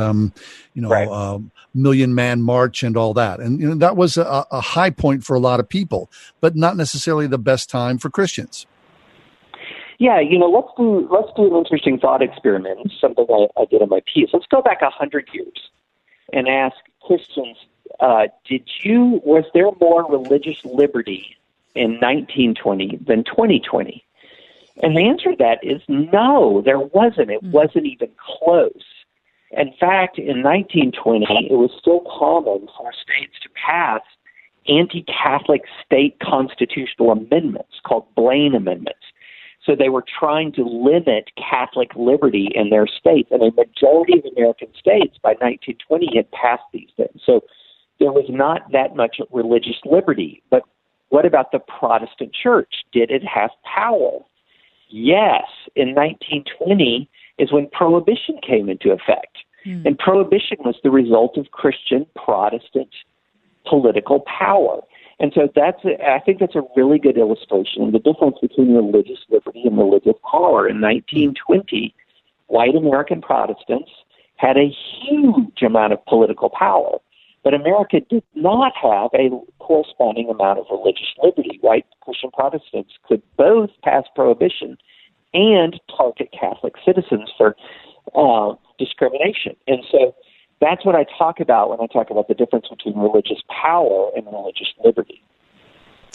Million Man March and all that. And that was a high point for a lot of people, but not necessarily the best time for Christians. Yeah, let's do an interesting thought experiment, something I did in my piece. Let's go back 100 years and ask Christians, was there more religious liberty in 1920 than 2020? And the answer to that is no, there wasn't. It wasn't even close. In fact, in 1920, it was still common for states to pass anti-Catholic state constitutional amendments called Blaine Amendments. So they were trying to limit Catholic liberty in their states, and a majority of American states by 1920 had passed these things. So there was not that much religious liberty. But what about the Protestant church? Did it have power? Yes. In 1920 is when Prohibition came into effect. And Prohibition was the result of Christian Protestant political power. And so I think that's a really good illustration of the difference between religious liberty and religious power. In 1920, white American Protestants had a huge amount of political power, but America did not have a corresponding amount of religious liberty. White Christian Protestants could both pass Prohibition and target Catholic citizens for discrimination. And so that's what I talk about when I talk about the difference between religious power and religious liberty.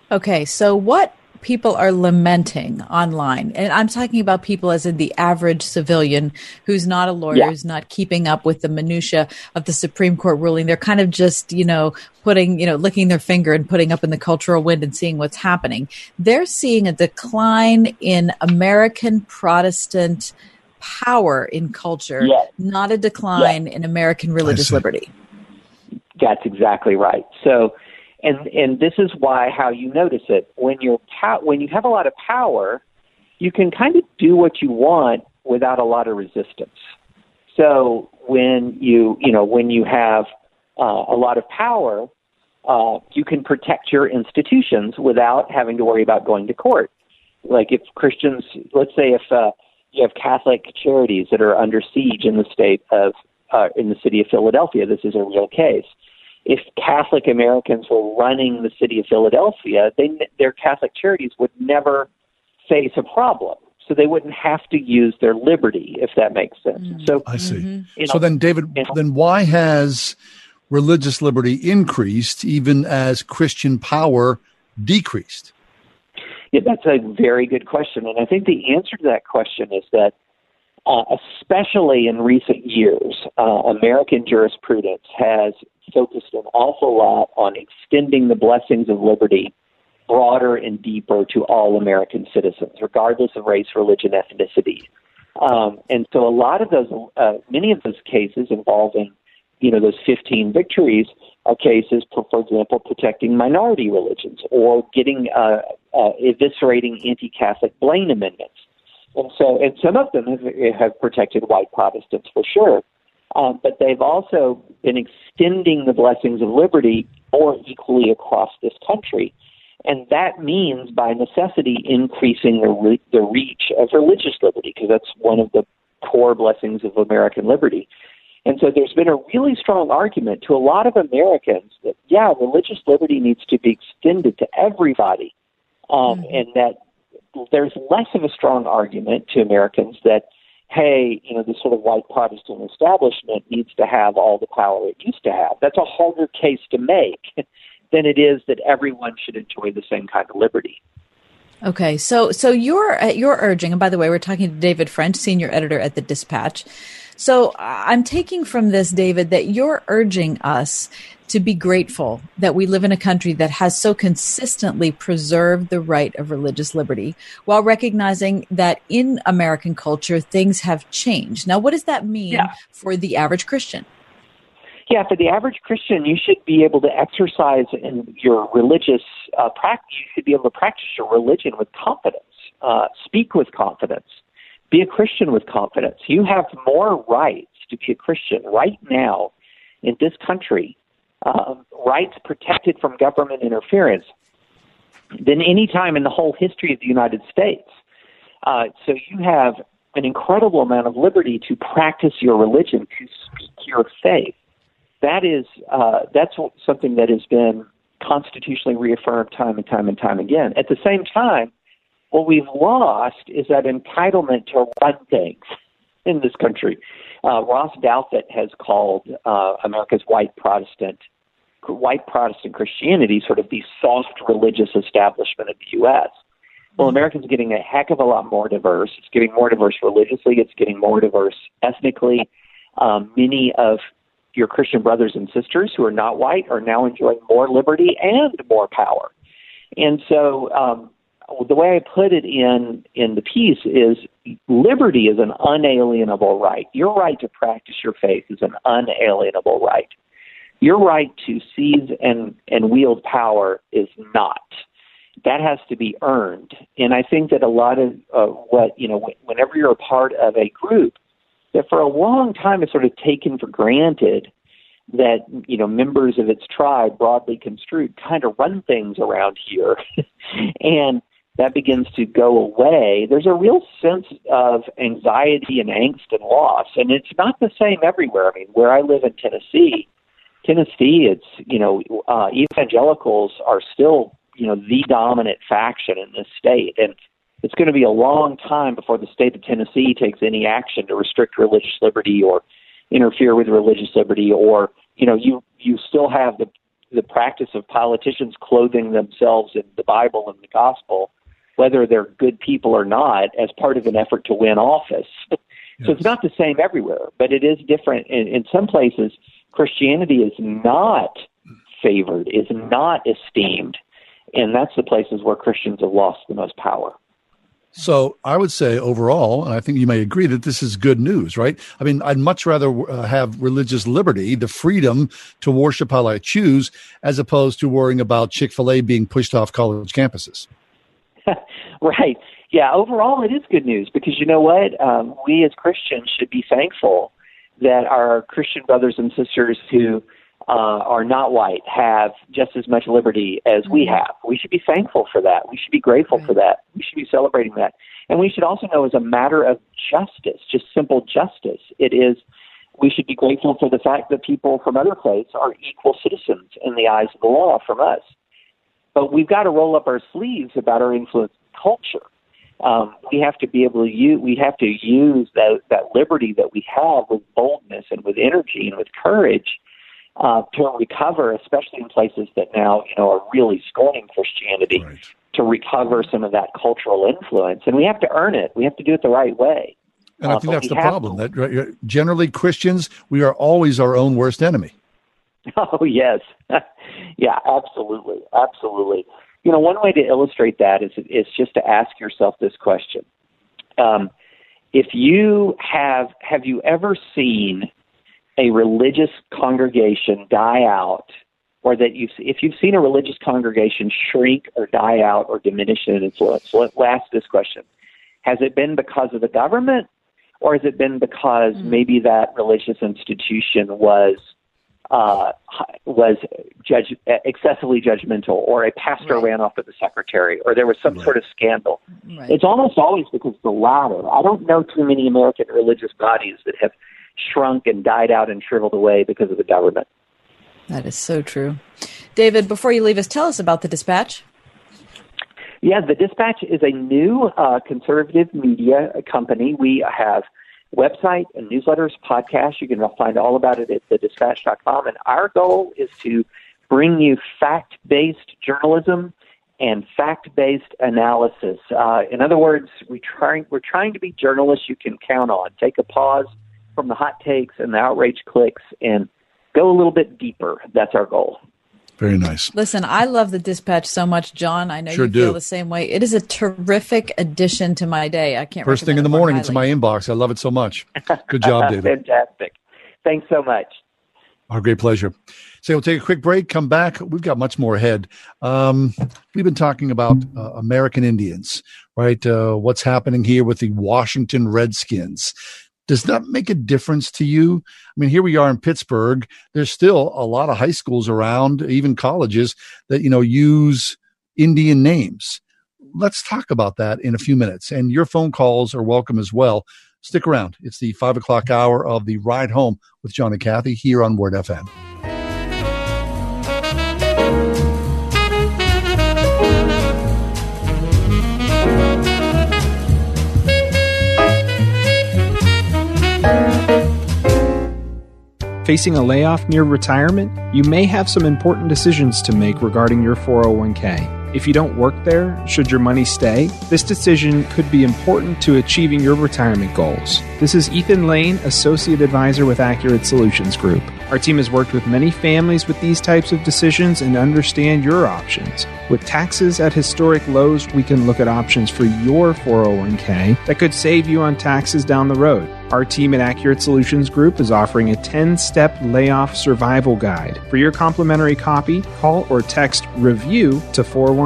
Okay, so what people are lamenting online, and I'm talking about people as in the average civilian who's not a lawyer, who's not keeping up with the minutia of the Supreme Court ruling. They're kind of just, licking their finger and putting up in the cultural wind and seeing what's happening. They're seeing a decline in American Protestant power in culture, not a decline in American religious liberty. That's exactly right. So, and this is how you notice it. When you have a lot of power, you can kind of do what you want without a lot of resistance. So when you have a lot of power, you can protect your institutions without having to worry about going to court. Like if Christians, let's say if you have Catholic charities that are under siege in the city of Philadelphia, this is a real case. If Catholic Americans were running the city of Philadelphia, their Catholic charities would never face a problem. So they wouldn't have to use their liberty, if that makes sense. So I see. So then, David, then why has religious liberty increased even as Christian power decreased? Yeah, that's a very good question. And I think the answer to that question is that especially in recent years, American jurisprudence has focused an awful lot on extending the blessings of liberty broader and deeper to all American citizens, regardless of race, religion, ethnicity. And so a lot of those, many of those cases involving, those 15 victories are cases, for example, protecting minority religions or getting eviscerating anti-Catholic Blaine amendments. And some of them have protected white Protestants for sure. But they've also been extending the blessings of liberty more equally across this country. And that means, by necessity, increasing the reach of religious liberty, because that's one of the core blessings of American liberty. And so there's been a really strong argument to a lot of Americans that, religious liberty needs to be extended to everybody, and that there's less of a strong argument to Americans that, hey, this sort of white Protestant establishment needs to have all the power it used to have. That's a harder case to make than it is that everyone should enjoy the same kind of liberty. Okay, so you're urging, and by the way, we're talking to David French, senior editor at the Dispatch. So I'm taking from this, David, that you're urging us to be grateful that we live in a country that has so consistently preserved the right of religious liberty, while recognizing that in American culture, things have changed. Now, what does that mean for the average Christian? Yeah, for the average Christian, you should be able to exercise in your religious practice. You should be able to practice your religion with confidence, speak with confidence, be a Christian with confidence. You have more rights to be a Christian right now in this country, rights protected from government interference, than any time in the whole history of the United States. So you have an incredible amount of liberty to practice your religion, to speak your faith. That's something that has been constitutionally reaffirmed time and time and time again. At the same time, what we've lost is that entitlement to run things in this country. Ross Douthat has called America's white Protestant Christianity sort of the soft religious establishment of the U.S. Well, America's getting a heck of a lot more diverse. It's getting more diverse religiously. It's getting more diverse ethnically. Many of your Christian brothers and sisters who are not white are now enjoying more liberty and more power. And so the way I put it in the piece is liberty is an unalienable right. Your right to practice your faith is an unalienable right. Your right to seize and wield power is not. That has to be earned. And I think that a lot of whenever you're a part of a group, that for a long time is sort of taken for granted that, members of its tribe, broadly construed, kind of run things around here. And that begins to go away. There's a real sense of anxiety and angst and loss. And it's not the same everywhere. I mean, where I live in Tennessee, it's, evangelicals are still, the dominant faction in this state. And it's going to be a long time before the state of Tennessee takes any action to restrict religious liberty or interfere with religious liberty, or, you still have the practice of politicians clothing themselves in the Bible and the gospel, whether they're good people or not, as part of an effort to win office. So it's not the same everywhere, but it is different. In some places, Christianity is not favored, is not esteemed, and that's the places where Christians have lost the most power. So I would say overall, and I think you may agree, that this is good news, right? I mean, I'd much rather have religious liberty, the freedom to worship how I choose, as opposed to worrying about Chick-fil-A being pushed off college campuses. Right. Yeah, overall it is good news because you know what? We as Christians should be thankful that our Christian brothers and sisters who are not white have just as much liberty as we have. We should be thankful for that. We should be grateful for that. We should be celebrating that. And we should also know as a matter of justice, just simple justice, it is we should be grateful for the fact that people from other faiths are equal citizens in the eyes of the law from us. But we've got to roll up our sleeves about our influence in culture. We have to be able to use that liberty that we have with boldness and with energy and with courage to recover, especially in places that now are really scorning Christianity, to recover some of that cultural influence. And we have to earn it. We have to do it the right way. And I think that's the problem. That generally Christians, we are always our own worst enemy. Oh, yes. Yeah, absolutely. Absolutely. One way to illustrate that is just to ask yourself this question. If you have you ever seen a religious congregation die out, or if you've seen a religious congregation shrink or die out or diminish in influence? Let's ask this question. Has it been because of the government, or has it been because maybe that religious institution was excessively judgmental, or a pastor ran off with the secretary, or there was some sort of scandal? It's almost always because of the latter. I don't know too many American religious bodies that have shrunk and died out and shriveled away because of the government. That is so true. David, before you leave us, tell us about the Dispatch. Yeah, the Dispatch is a new conservative media company. We have website and newsletters, podcasts. You can find all about it at thedispatch.com. And our goal is to bring you fact-based journalism and fact-based analysis. In other words, we're trying to be journalists you can count on. Take a pause from the hot takes and the outrage clicks and go a little bit deeper. That's our goal. Very nice. Listen, I love the Dispatch so much, John. I know you feel the same way. It is a terrific addition to my day. I can't. First thing in the morning, it's in my inbox. I love it so much. Good job, David. Fantastic. Thanks so much. Our great pleasure. So we'll take a quick break, come back. We've got much more ahead. We've been talking about American Indians, right? What's happening here with the Washington Redskins. Does that make a difference to you? I mean, here we are in Pittsburgh. There's still a lot of high schools around, even colleges, that, use Indian names. Let's talk about that in a few minutes. And your phone calls are welcome as well. Stick around. It's the 5 o'clock hour of the Ride Home with John and Kathy here on Word FM. Facing a layoff near retirement? You may have some important decisions to make regarding your 401k. If you don't work there, should your money stay? This decision could be important to achieving your retirement goals. This is Ethan Lane, Associate Advisor with Accurate Solutions Group. Our team has worked with many families with these types of decisions and understand your options. With taxes at historic lows, we can look at options for your 401k that could save you on taxes down the road. Our team at Accurate Solutions Group is offering a 10-step layoff survival guide. For your complimentary copy, call or text REVIEW to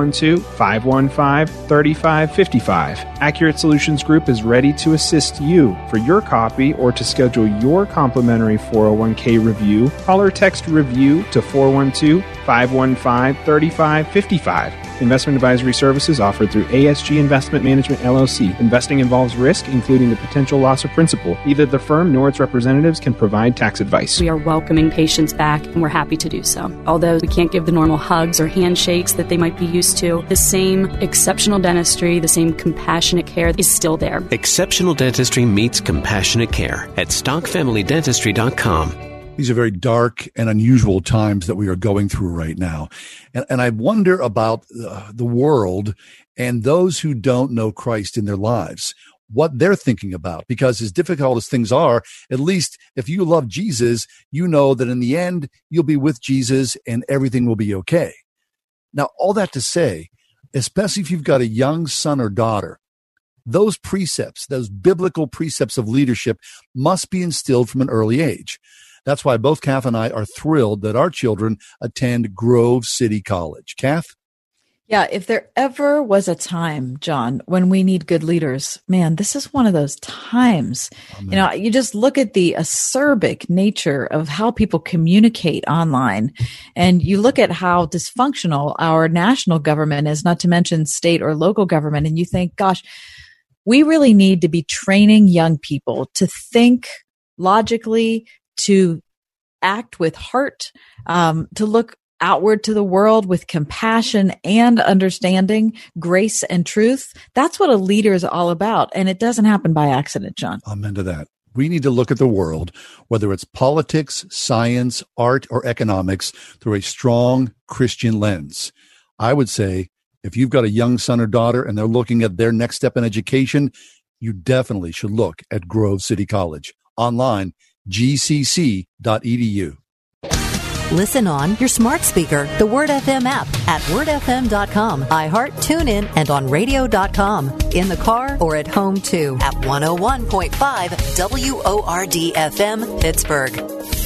412-515-3555. Accurate Solutions Group is ready to assist you. For your copy or to schedule your complimentary 401k review, call or text REVIEW to 412-515-3555. Investment advisory services offered through ASG Investment Management, LLC. Investing involves risk, including the potential loss of principal. Neither the firm nor its representatives can provide tax advice. We are welcoming patients back, and we're happy to do so. Although we can't give the normal hugs or handshakes that they might be used to, the same exceptional dentistry, the same compassionate care is still there. Exceptional dentistry meets compassionate care at StockFamilyDentistry.com. These are very dark and unusual times that we are going through right now. And I wonder about the world and those who don't know Christ in their lives, what they're thinking about. Because as difficult as things are, at least if you love Jesus, you know that in the end, you'll be with Jesus and everything will be okay. Now, all that to say, especially if you've got a young son or daughter, those precepts, those biblical precepts of leadership must be instilled from an early age. That's why both Kath and I are thrilled that our children attend Grove City College. Kath? Yeah, if there ever was a time, John, when we need good leaders, man, this is one of those times. Amen. You know, you just look at the acerbic nature of how people communicate online, and you look at how dysfunctional our national government is, not to mention state or local government, and you think, gosh, we really need to be training young people to think logically, to act with heart, to look outward to the world with compassion and understanding, grace and truth. That's what a leader is all about. And it doesn't happen by accident, John. Amen to that. We need to look at the world, whether it's politics, science, art, or economics, through a strong Christian lens. I would say if you've got a young son or daughter and they're looking at their next step in education, you definitely should look at Grove City College. Online, gcc.edu. Listen on your smart speaker, the Word FM app at wordfm.com, iHeart, TuneIn, and on radio.com. In the car or at home too at 101.5 WORD FM Pittsburgh.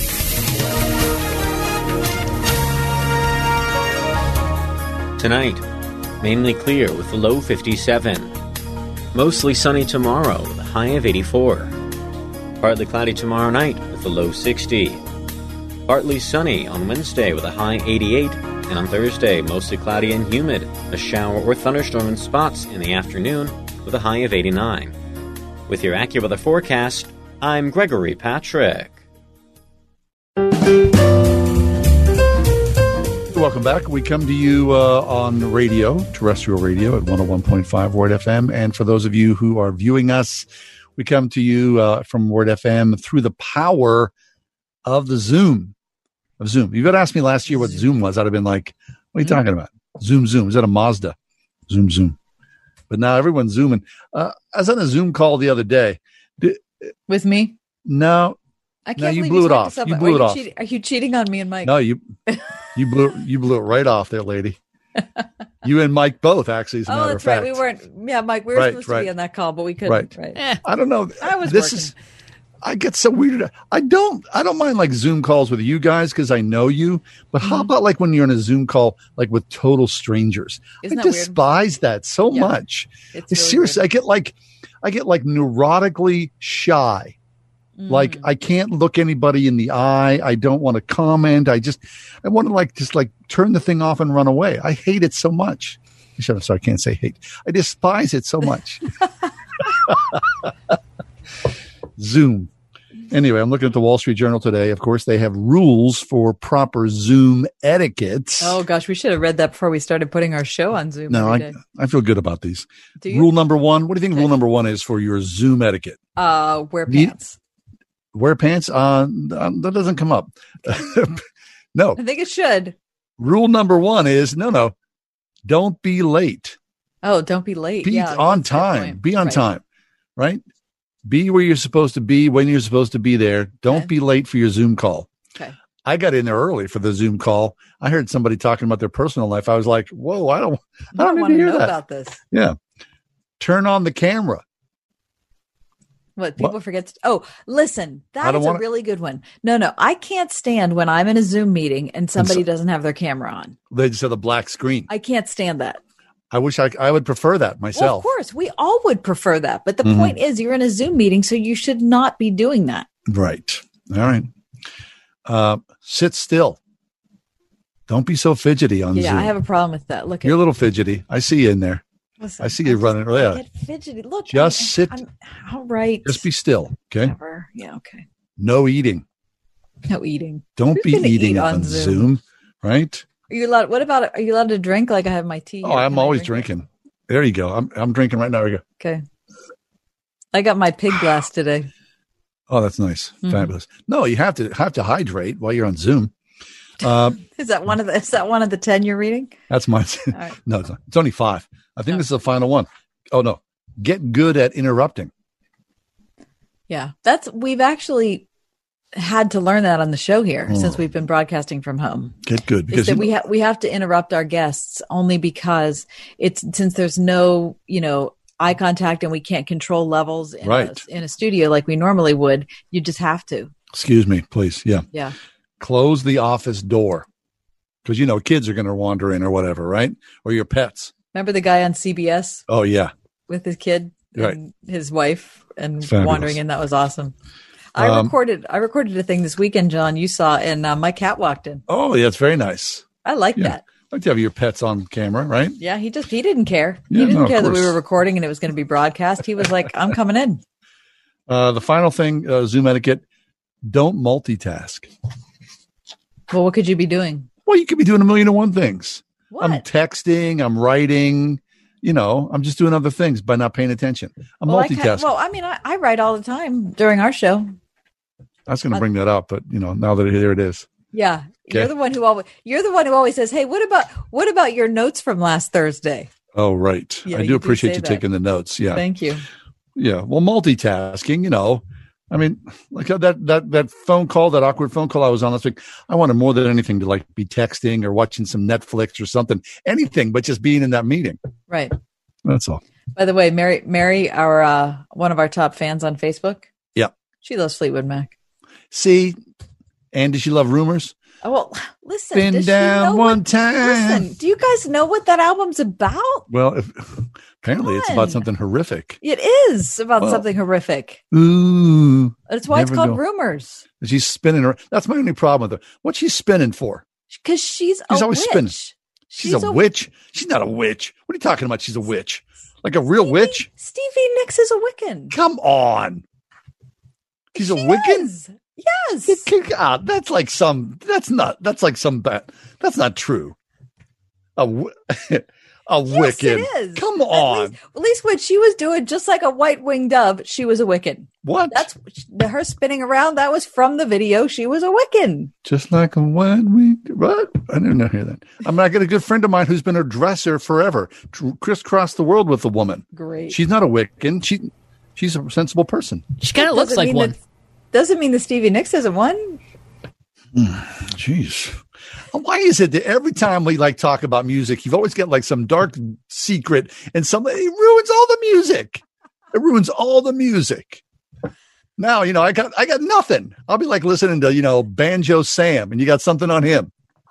Tonight, mainly clear with a low 57. Mostly sunny tomorrow with a high of 84. Partly cloudy tomorrow night with a low 60. Partly sunny on Wednesday with a high 88. And on Thursday, mostly cloudy and humid. A shower or thunderstorm in spots in the afternoon with a high of 89. With your AccuWeather forecast, I'm Gregory Patrick. Welcome back. We come to you on radio, terrestrial radio at 101.5 Word FM. And for those of you who are viewing us, we come to you from Word FM through the power of the Zoom. Of Zoom. You've got to ask me last year what Zoom was. I'd have been like, what are you talking about? Zoom. Is that a Mazda? Zoom. But now everyone's Zooming. I was on a Zoom call the other day. With me? No. I can't you believe blew you it off. You blew it off. Are you cheating on me and Mike? No, you blew it right off there, lady. You and Mike both, actually, as a matter of fact. Right. We weren't. Yeah, Mike, we were supposed to be on that call, but we couldn't. Right. I don't know. I was working. I get so weird. I don't mind like Zoom calls with you guys because I know you. But how about like when you're in a Zoom call like with total strangers? Isn't I despise that so much. It's really seriously, weird. I get like neurotically shy. Like I can't look anybody in the eye. I don't want to comment. I want to just turn the thing off and run away. I hate it so much. Sorry, I can't say hate. I despise it so much. Zoom. Anyway, I'm looking at the Wall Street Journal today. Of course, they have rules for proper Zoom etiquette. Oh, gosh, we should have read that before we started putting our show on Zoom. No, I feel good about these. Do you? Rule number one. What do you think rule number one is for your Zoom etiquette? Wear pants. Wear pants? That doesn't come up. No. I think it should. Rule number one is, no. Don't be late. Oh, don't be late. Be on time. Be on time, right? Be where you're supposed to be, when you're supposed to be there. Don't be late for your Zoom call. Okay. I got in there early for the Zoom call. I heard somebody talking about their personal life. I was like, whoa, I don't want to hear know that. about this. Yeah. Turn on the camera. What people forget listen, that is a really good one. No, I can't stand when I'm in a Zoom meeting and somebody doesn't have their camera on. They just have the black screen. I can't stand that. I wish I would prefer that myself. Well, of course, we all would prefer that. But the point is, you're in a Zoom meeting, so you should not be doing that. Right. All right. Sit still. Don't be so fidgety on Zoom. Yeah, I have a problem with that. Look, you're a little fidgety. I see you in there. Listen, I see you running. I get fidgety. Look, just sit. All right. Just be still. Okay. Whatever. Yeah. Okay. No eating. No eating. Don't be eating on Zoom. Right. Are you allowed? What about? Are you allowed to drink? Like I have my tea. Oh, I'm always drinking. There you go. I'm drinking right now. There you go. Okay. I got my pig glass today. Oh, that's nice. Mm-hmm. Fabulous. No, you have to hydrate while you're on Zoom. Is that one of the 10 you're reading? That's mine. Right. No, it's only 5. I think this is the final one. Oh no. Get good at interrupting. Yeah. We've actually had to learn that on the show here since we've been broadcasting from home. Get good. Because we have to interrupt our guests only because since there's no, eye contact and we can't control levels in a studio like we normally would, you just have to. Excuse me, please. Yeah. Yeah. Close the office door because, kids are going to wander in or whatever, right? Or your pets. Remember the guy on CBS? Oh, yeah. With his kid and his wife and Fabulous. wandering in. That was awesome. I recorded a thing this weekend, John, you saw, and my cat walked in. Oh, yeah. It's very nice. I like that. I like to have your pets on camera, right? Yeah, he didn't care. Yeah, he didn't care that we course. were recording and it was going to be broadcast. He was like, I'm coming in. The final thing, Zoom etiquette, don't multitask. Well, what could you be doing? Well, you could be doing 1,000,001 things. What? I'm texting, I'm writing, I'm just doing other things by not paying attention. I'm multitasking. I write all the time during our show. I was going to bring that up, but now that here it is. Yeah. Okay. You're the one who always says, "Hey, what about your notes from last Thursday?" Oh, right. Yeah, I do appreciate you taking the notes. Yeah. Thank you. Yeah. Well, multitasking, like that phone call, that awkward phone call I was on last week. I wanted more than anything to be texting or watching some Netflix or something, anything but just being in that meeting. Right. That's all. By the way, Mary, our one of our top fans on Facebook. Yeah. She loves Fleetwood Mac. See, and does she love Rumors? Oh, well, listen. Been down one time. Listen, do you guys know what that album's about? Well, apparently it's about something horrific. It is about something horrific. Ooh. That's why it's called Rumors. She's spinning her. That's my only problem with her. What's she spinning for? Because she's always witch. spinning. She's a witch. She's not a witch. What are you talking about? She's a witch. Like a real witch? Stevie Nicks is a Wiccan. Come on. She's a Wiccan? Yes. That's like some. That's not true. A Wiccan. It is. Come on. At least what she was doing, just like a white-winged dove, she was a Wiccan. What? That's her spinning around. That was from the video. She was a Wiccan. Just like a white-winged. What? I didn't hear that. I got a good friend of mine who's been a dresser forever, crisscrossed the world with a woman. Great. She's not a Wiccan. She's a sensible person. She kind of looks like one. Doesn't mean that Stevie Nicks isn't one. Jeez. Why is it that every time we talk about music, you've always got some dark secret and it ruins all the music. It ruins all the music. Now, I got nothing. I'll be listening to, Banjo Sam, and you got something on him.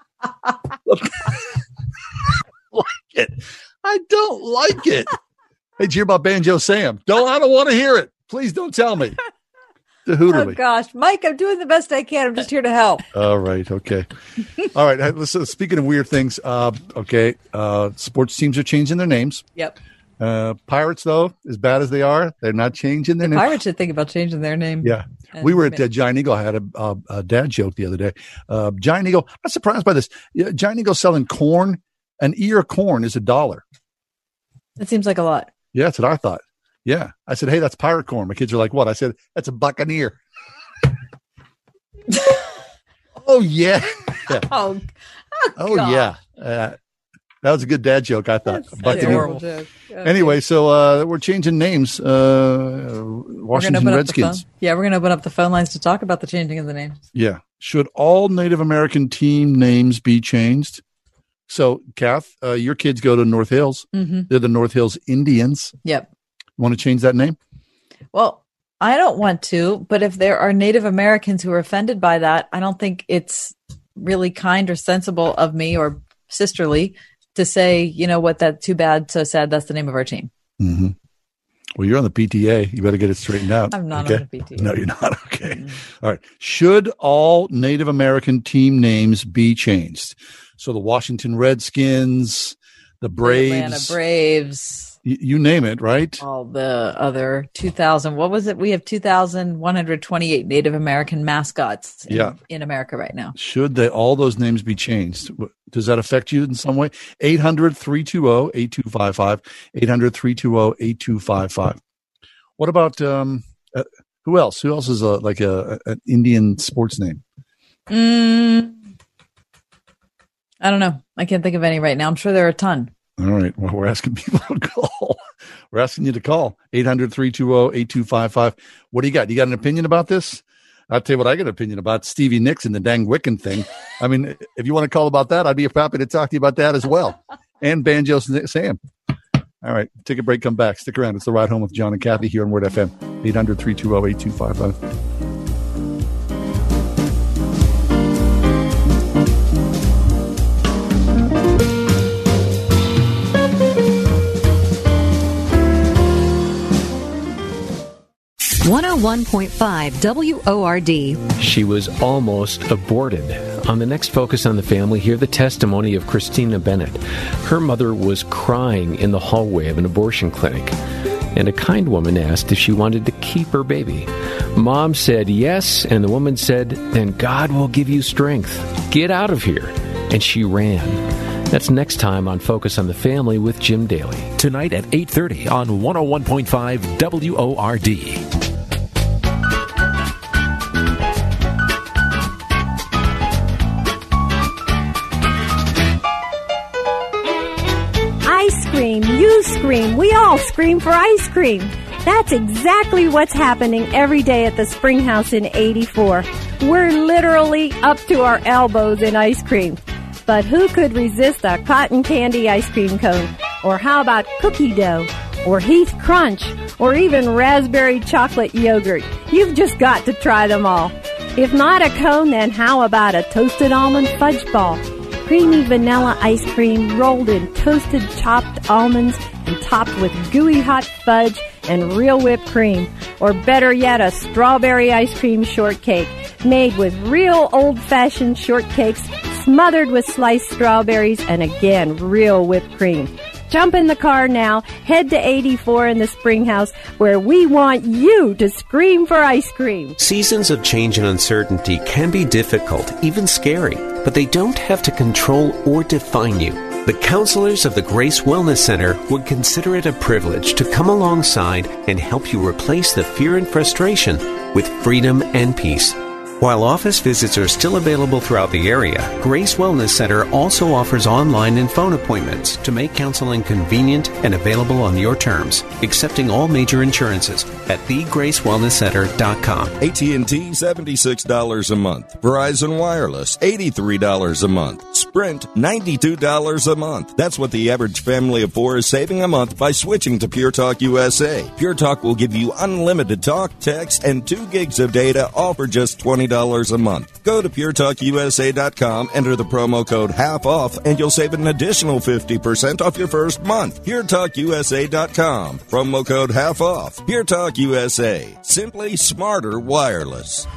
I don't like it. Hey, did you hear about Banjo Sam? I don't want to hear it. Please don't tell me. Oh gosh, Mike, I'm doing the best I can. I'm just here to help. All right. Okay. All right. Listen, speaking of weird things, sports teams are changing their names. Yep. Pirates, though, as bad as they are, they're not changing their name. Pirates should think about changing their name. Yeah. We were at Giant Eagle. I had a dad joke the other day. Giant Eagle, I'm surprised by this. Giant Eagle selling corn. An ear of corn is $1. That seems like a lot. Yeah, that's what I thought. Yeah. I said, hey, that's pirate corn. My kids are like, what? I said, that's a buccaneer. Oh, yeah. Oh, yeah. That was a good dad joke, I thought. That's a horrible joke. Okay. Anyway, so we're changing names. Washington Redskins. We're going to open up the phone lines to talk about the changing of the names. Yeah. Should all Native American team names be changed? So, Kath, your kids go to North Hills. Mm-hmm. They're the North Hills Indians. Yep. Want to change that name? Well, I don't want to, but if there are Native Americans who are offended by that, I don't think it's really kind or sensible of me or sisterly to say, you know what, that's too bad, so sad, that's the name of our team. Mm-hmm. Well, you're on the PTA. You better get it straightened out. I'm not on the PTA. No, you're not. Okay. Mm-hmm. All right. Should all Native American team names be changed? So the Washington Redskins, the Braves. The Atlanta Braves. You name it, right? All the other 2,000. What was it? We have 2,128 Native American mascots in America right now. Should all those names be changed? Does that affect you in some way? 800-320-8255. 800-320-8255. What about Who else? Who else is an Indian sports name? I don't know. I can't think of any right now. I'm sure there are a ton. All right. Well, we're asking people to call. We're asking you to call 800-320-8255. What do you got? You got an opinion about this? I'll tell you what I got an opinion about. Stevie Nicks and the dang Wiccan thing. I mean, if you want to call about that, I'd be happy to talk to you about that as well. And Banjo Sam. All right. Take a break. Come back. Stick around. It's The Ride Home with John and Kathy here on Word FM. 800-320-8255. 101.5 WORD. She was almost aborted. On the next Focus on the Family, hear the testimony of Christina Bennett. Her mother was crying in the hallway of an abortion clinic, and a kind woman asked if she wanted to keep her baby. Mom said yes, and the woman said, "Then God will give you strength. Get out of here." And she ran. That's next time on Focus on the Family with Jim Daly. Tonight at 8:30 on 101.5 WORD. You scream. We all scream for ice cream. That's exactly what's happening every day at the Springhouse in 84. We're literally up to our elbows in ice cream. But who could resist a cotton candy ice cream cone? Or how about cookie dough? Or Heath Crunch? Or even raspberry chocolate yogurt? You've just got to try them all. If not a cone, then how about a toasted almond fudge ball? Creamy vanilla ice cream rolled in toasted chopped almonds and topped with gooey hot fudge and real whipped cream. Or better yet, a strawberry ice cream shortcake made with real old-fashioned shortcakes smothered with sliced strawberries and again, real whipped cream. Jump in the car now, head to 84 in the Springhouse, where we want you to scream for ice cream. Seasons of change and uncertainty can be difficult, even scary, but they don't have to control or define you. The counselors of the Grace Wellness Center would consider it a privilege to come alongside and help you replace the fear and frustration with freedom and peace. While office visits are still available throughout the area, Grace Wellness Center also offers online and phone appointments to make counseling convenient and available on your terms, accepting all major insurances at thegracewellnesscenter.com. AT&T, $76 a month. Verizon Wireless, $83 a month. Sprint, $92 a month. That's what the average family of four is saving a month by switching to Pure Talk USA. Pure Talk will give you unlimited talk, text, and 2 gigs of data, all for just $20 a month. Go to puretalkusa.com, enter the promo code HALF-OFF, and you'll save an additional 50% off your first month. puretalkusa.com, promo code HALF-OFF. Pure Talk USA, simply smarter wireless.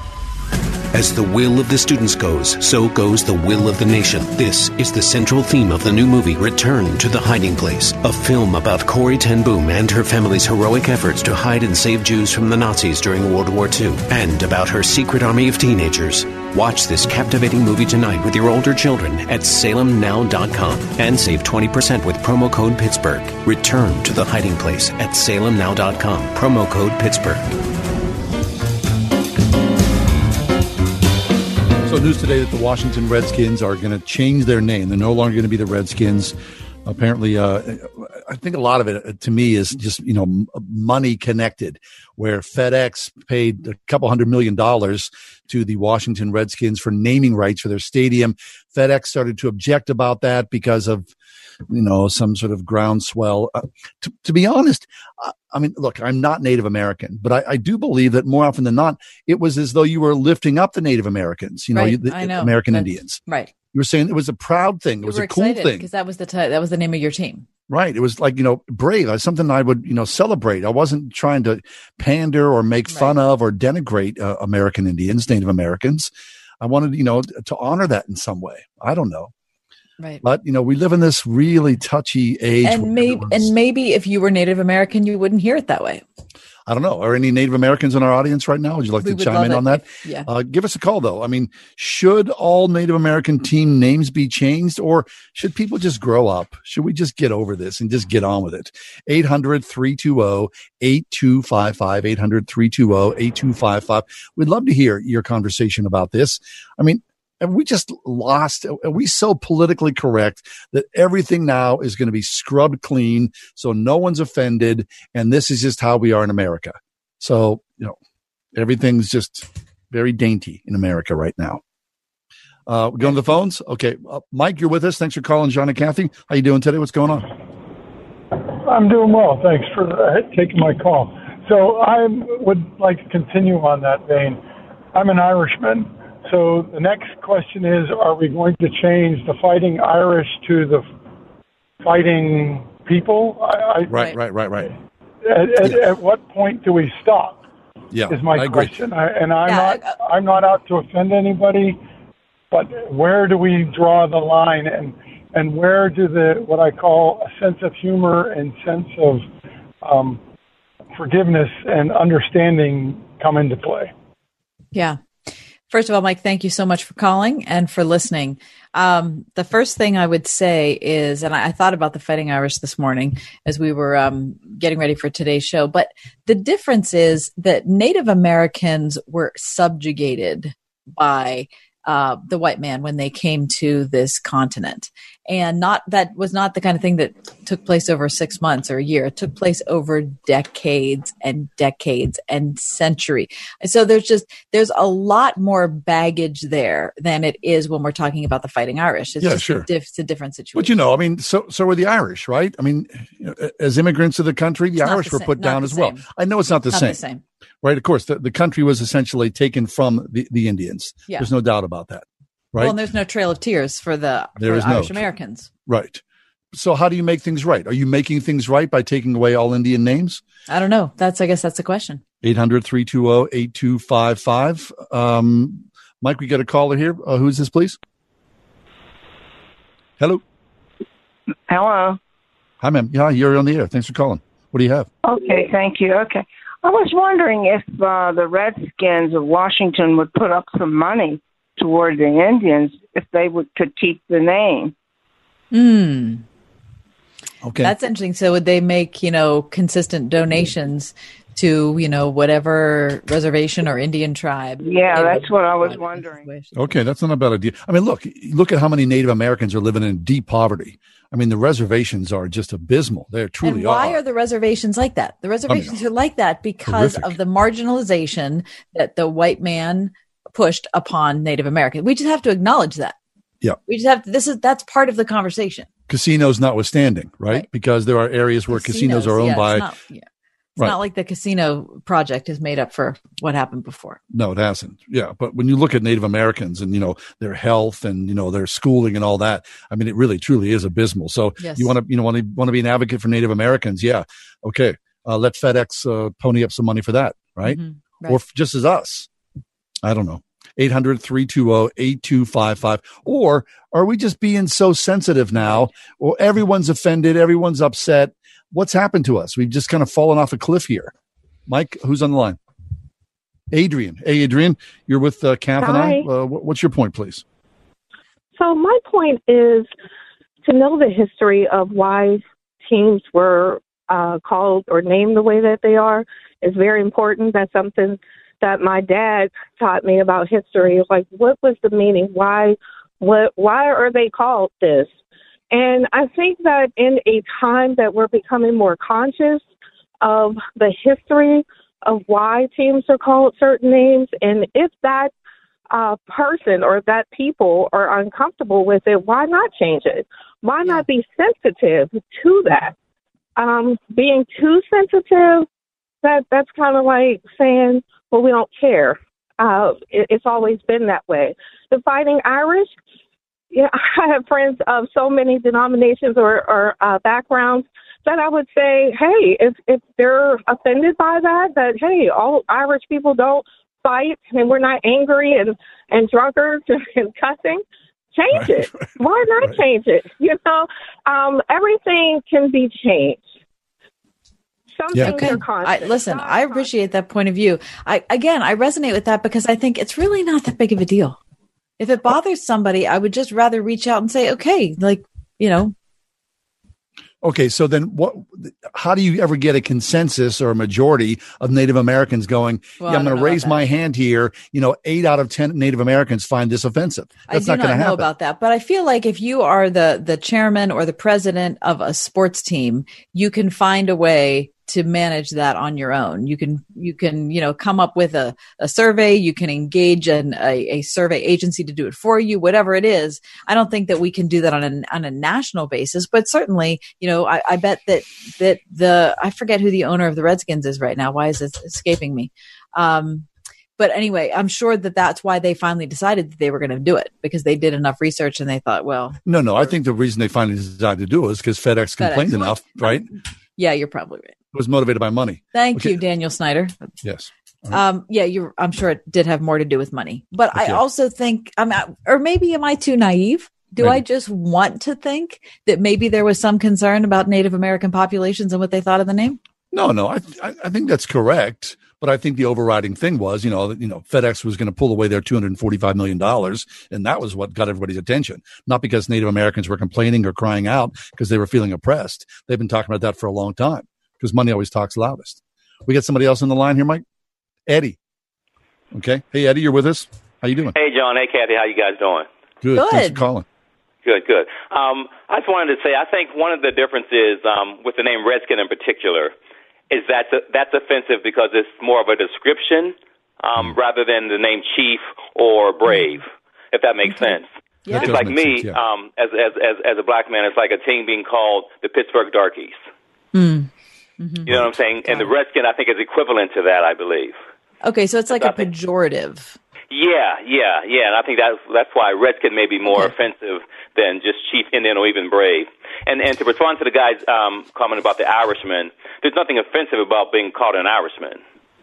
As the will of the students goes, so goes the will of the nation. This is the central theme of the new movie, Return to the Hiding Place, a film about Corrie ten Boom and her family's heroic efforts to hide and save Jews from the Nazis during World War II, and about her secret army of teenagers. Watch this captivating movie tonight with your older children at salemnow.com and save 20% with promo code Pittsburgh. Return to the Hiding Place at salemnow.com, promo code Pittsburgh. So news today that the Washington Redskins are going to change their name. They're no longer going to be the Redskins. Apparently, I think a lot of it, to me, is just, money connected, where FedEx paid a couple $100 million to the Washington Redskins for naming rights for their stadium. FedEx started to object about that because of, some sort of groundswell. To be honest, I mean, look, I'm not Native American, but I do believe that more often than not, it was as though you were lifting up the Native Americans, right, the American Indians. Right. You were saying it was a proud thing. It was a cool thing. Because that was the name of your team. Right. It was like, brave. Something I would, celebrate. I wasn't trying to pander or make fun of or denigrate American Indians, Native Americans. I wanted, to honor that in some way. I don't know. Right. But, we live in this really touchy age. And maybe if you were Native American, you wouldn't hear it that way. I don't know. Are any Native Americans in our audience right now? Would you like to chime in on that? Give us a call, though. I mean, should all Native American team names be changed, or should people just grow up? Should we just get over this and just get on with it? 800-320-8255, 800-320-8255. We'd love to hear your conversation about this. I mean, have we just lost? Are we so politically correct that everything now is going to be scrubbed clean so no one's offended, and this is just how we are in America? So, everything's just very dainty in America right now. We're going to the phones? Okay. Mike, you're with us. Thanks for calling, John and Kathy. How you doing today? What's going on? I'm doing well. Thanks for taking my call. So I would like to continue on that vein. I'm an Irishman. So the next question is, are we going to change the Fighting Irish to the Fighting People? Right. At what point do we stop? Yeah, is my question. I'm not out to offend anybody, but where do we draw the line, and where do what I call a sense of humor and sense of forgiveness and understanding come into play? Yeah. First of all, Mike, thank you so much for calling and for listening. The first thing I would say is, and I thought about the Fighting Irish this morning as we were getting ready for today's show, but the difference is that Native Americans were subjugated by the white man when they came to this continent. And that was not the kind of thing that took place over 6 months or a year. It took place over decades and century. And so there's a lot more baggage there than it is when we're talking about the Fighting Irish. It's it's a different situation. But I mean, so were the Irish, right? I mean, as immigrants to the country, the Irish were put down as well. I know it's not the same. Right. Of course, the country was essentially taken from the Indians. Yeah. There's no doubt about that. Right. Well, and there's no Trail of Tears for Irish Americans. Right. So how do you make things right? Are you making things right by taking away all Indian names? I don't know. I guess that's the question. 800-320-8255. Mike, we got a caller here. Who's this, please? Hello. Hello. Hi, ma'am. Yeah, you're on the air. Thanks for calling. What do you have? Okay, thank you. Okay. I was wondering if the Redskins of Washington would put up some money toward the Indians if they could keep the name. Okay. That's interesting. So would they make, consistent donations to, whatever reservation or Indian tribe? Yeah, that's what I was wondering. Okay, that's not a bad idea. I mean, look at how many Native Americans are living in deep poverty. I mean, the reservations are just abysmal. They truly are. Why are the reservations like that? The reservations are like that because of the marginalization that the white man pushed upon Native Americans. We just have to acknowledge that. Yeah. We just have to, that's part of the conversation. Casinos notwithstanding, right? Because there are areas where casinos are owned by. It's not like the casino project is made up for what happened before. No, it hasn't. Yeah. But when you look at Native Americans and, their health and, their schooling and all that, I mean, it really, truly is abysmal. So you want to be an advocate for Native Americans. Yeah. Okay. Let FedEx pony up some money for that. Right. Mm-hmm. Right. Or just as us. I don't know. 800-320-8255. Or are we just being so sensitive now? Or everyone's offended. Everyone's upset. What's happened to us? We've just kind of fallen off a cliff here. Mike, who's on the line? Adrian. Hey, Adrian, you're with Kath and I. What's your point, please? So my point is to know the history of why teams were called or named the way that they are is very important. That's something that my dad taught me about history. Like, what was the meaning? Why are they called this? And I think that in a time that we're becoming more conscious of the history of why teams are called certain names, and if that person or that people are uncomfortable with it, why not change it? Why not be sensitive to that? Being too sensitive, that's kind of like saying, well, we don't care. It's always been that way. The Fighting Irish, I have friends of so many denominations or backgrounds that I would say, hey, if they're offended by that, hey, all Irish people don't fight and we're not angry and drunkards and cussing, change it. Why not change it? Everything can be changed. Some things are constant. I appreciate that point of view. I resonate with that because I think it's really not that big of a deal. If it bothers somebody, I would just rather reach out and say, okay, Okay, so then how do you ever get a consensus or a majority of Native Americans going, I'm going to raise my hand here. 8 out of 10 Native Americans find this offensive. That's not going to happen. I do not know about that, but I feel like if you are the chairman or the president of a sports team, you can find a way to manage that on your own. You can come up with a survey. You can engage a survey agency to do it for you, whatever it is. I don't think that we can do that on a national basis, but certainly, I bet that I forget who the owner of the Redskins is right now. Why is it escaping me? But anyway, I'm sure that that's why they finally decided that they were going to do it, because they did enough research and they thought, well. No, I think the reason they finally decided to do it is because FedEx complained enough, right? Yeah, you're probably right. It was motivated by money. Thank you, Daniel Snyder. Yes. I'm sure it did have more to do with money, but I also think or maybe am I too naive? I just want to think that maybe there was some concern about Native American populations and what they thought of the name? No, I think that's correct. But I think the overriding thing was, FedEx was going to pull away their $245 million. And that was what got everybody's attention. Not because Native Americans were complaining or crying out because they were feeling oppressed. They've been talking about that for a long time because money always talks loudest. We got somebody else on the line here, Mike? Eddie. Okay. Hey, Eddie, you're with us. How you doing? Hey, John. Hey, Kathy. How you guys doing? Good. Thanks for calling. Good. I just wanted to say, I think one of the differences with the name Redskin in particular is that's offensive because it's more of a description rather than the name Chief or Brave, if that makes sense. Yeah. It's like me, as a black man, it's like a team being called the Pittsburgh Darkies. Mm. Mm-hmm. You know what I'm saying? And the Redskin, I think, is equivalent to that, I believe. Okay, so it's like a pejorative. Yeah. And I think that's why Redskin may be more offensive than just Chief Indian or even Brave. And to respond to the guy's comment about the Irishman, there's nothing offensive about being called an Irishman.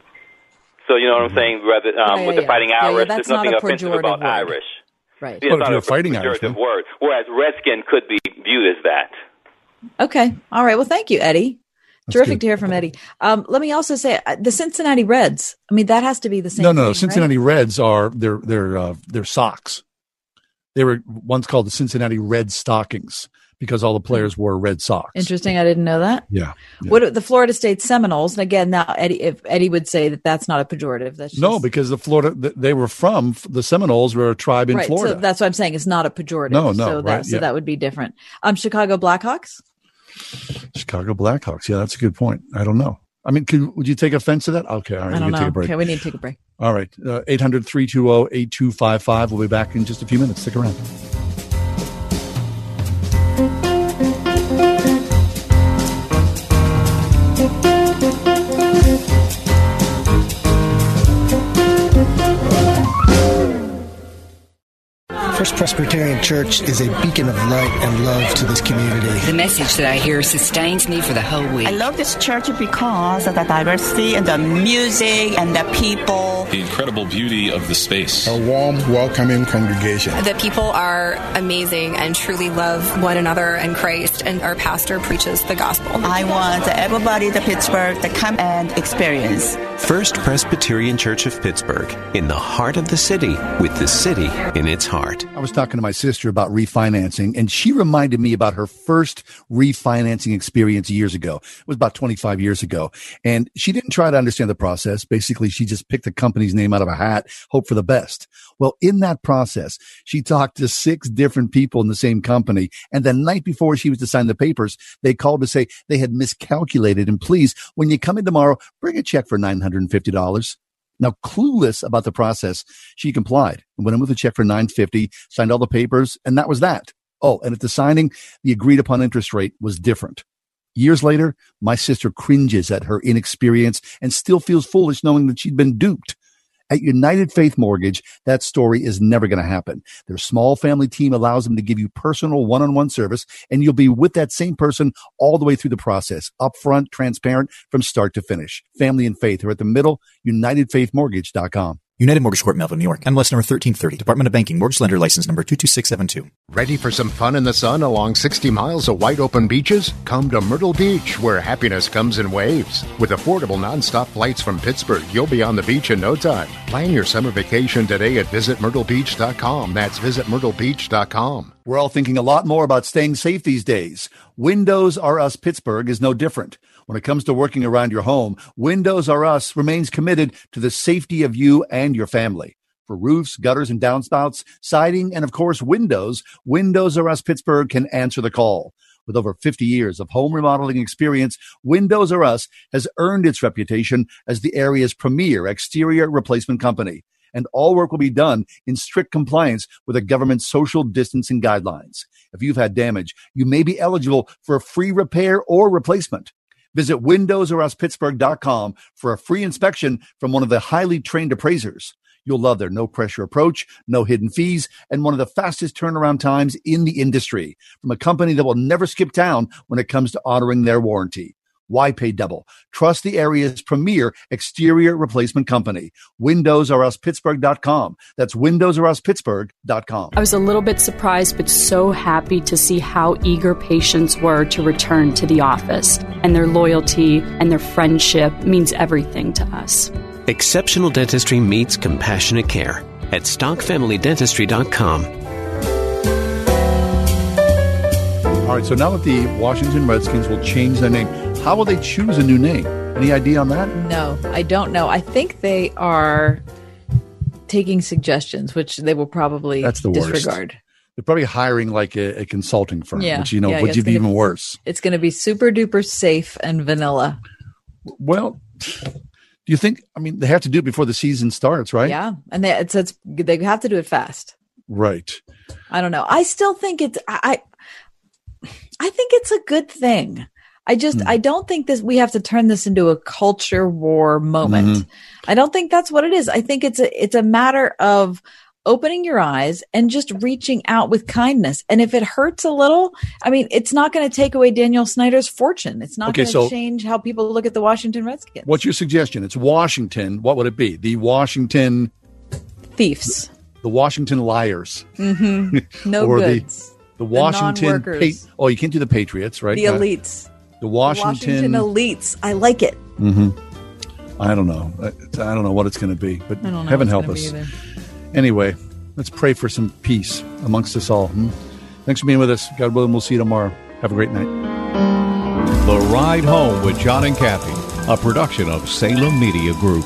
So you know what I'm saying? Rather with the Fighting Irish, there's nothing offensive about Irish. Right. It's not a pejorative word. Whereas Redskin could be viewed as that. Okay. All right. Well, thank you, Eddie. Terrific to hear from Eddie. Let me also say the Cincinnati Reds. I mean, that has to be the same. No. Cincinnati Reds are their socks. They were once called the Cincinnati Red Stockings because all the players wore red socks. Interesting. I didn't know that. Yeah. What the Florida State Seminoles? And again, now Eddie would say that that's not a pejorative. That's just, because they were from the Seminoles were a tribe in Florida. So that's what I'm saying. It's not a pejorative. No. So that would be different. Chicago Blackhawks. Chicago Blackhawks. Yeah, that's a good point. I don't know. I mean, would you take offense to that? Okay. All right. I don't know. Take a break. Okay. We need to take a break. All right. 800-320-8255. We'll be back in just a few minutes. Stick around. First Presbyterian Church is a beacon of light and love to this community. The message that I hear sustains me for the whole week. I love this church because of the diversity and the music and the people. The incredible beauty of the space. A warm, welcoming congregation. The people are amazing and truly love one another and Christ, and our pastor preaches the gospel. I want everybody to Pittsburgh to come and experience. First Presbyterian Church of Pittsburgh, in the heart of the city, with the city in its heart. I was talking to my sister about refinancing, and she reminded me about her first refinancing experience years ago. It was about 25 years ago. And she didn't try to understand the process. Basically, she just picked the company's name out of a hat, hope for the best. Well, in that process, she talked to 6 different people in the same company. And the night before she was to sign the papers, they called to say they had miscalculated. And please, when you come in tomorrow, bring a check for $950. Now, clueless about the process, she complied and went in with a check for $950, signed all the papers, and that was that. Oh, and at the signing, the agreed upon interest rate was different. Years later, my sister cringes at her inexperience and still feels foolish knowing that she'd been duped. At United Faith Mortgage, that story is never going to happen. Their small family team allows them to give you personal one-on-one service, and you'll be with that same person all the way through the process, upfront, transparent, from start to finish. Family and faith are at the middle, UnitedFaithMortgage.com. United Mortgage Corp, Melville, New York. MLS number 1330. Department of Banking. Mortgage Lender License number 22672. Ready for some fun in the sun along 60 miles of wide open beaches? Come to Myrtle Beach, where happiness comes in waves. With affordable nonstop flights from Pittsburgh, you'll be on the beach in no time. Plan your summer vacation today at visitmyrtlebeach.com. That's visitmyrtlebeach.com. We're all thinking a lot more about staying safe these days. Windows R Us Pittsburgh is no different. When it comes to working around your home, Windows R Us remains committed to the safety of you and your family. For roofs, gutters, and downspouts, siding, and of course, windows, Windows R Us Pittsburgh can answer the call. With over 50 years of home remodeling experience, Windows R Us has earned its reputation as the area's premier exterior replacement company. And all work will be done in strict compliance with the government's social distancing guidelines. If you've had damage, you may be eligible for a free repair or replacement. Visit windowsoruspittsburgh.com for a free inspection from one of the highly trained appraisers. You'll love their no-pressure approach, no hidden fees, and one of the fastest turnaround times in the industry from a company that will never skip town when it comes to honoring their warranty. Why pay double? Trust the area's premier exterior replacement company. windowsoruspittsburgh.com. That's windowsoruspittsburgh.com. I was a little bit surprised, but so happy to see how eager patients were to return to the office. And their loyalty and their friendship means everything to us. Exceptional dentistry meets compassionate care at StockFamilyDentistry.com. All right, so now that the Washington Redskins will change their name, how will they choose a new name? Any idea on that? No, I don't know. I think they are taking suggestions, which they will probably disregard. Worst. They're probably hiring like a consulting firm, which, would be even worse. It's going to be super duper safe and vanilla. Well, do you think, they have to do it before the season starts, right? Yeah. And they have to do it fast. Right. I don't know. I still think I think it's a good thing. I don't think we have to turn this into a culture war moment. Mm-hmm. I don't think that's what it is. I think it's a matter of opening your eyes and just reaching out with kindness. And if it hurts a little, it's not going to take away Daniel Snyder's fortune. It's not going to change how people look at the Washington Redskins. What's your suggestion? It's Washington. What would it be? The Washington Thieves. The Washington Liars. Mm-hmm. No goods. The Washington, you can't do the Patriots, right? The elites. The Washington elites. I like it. Mm-hmm. I don't know. I don't know what it's going to be, but heaven help us. Anyway, let's pray for some peace amongst us all. Thanks for being with us. God willing, we'll see you tomorrow. Have a great night. The Ride Home with John and Kathy, a production of Salem Media Group.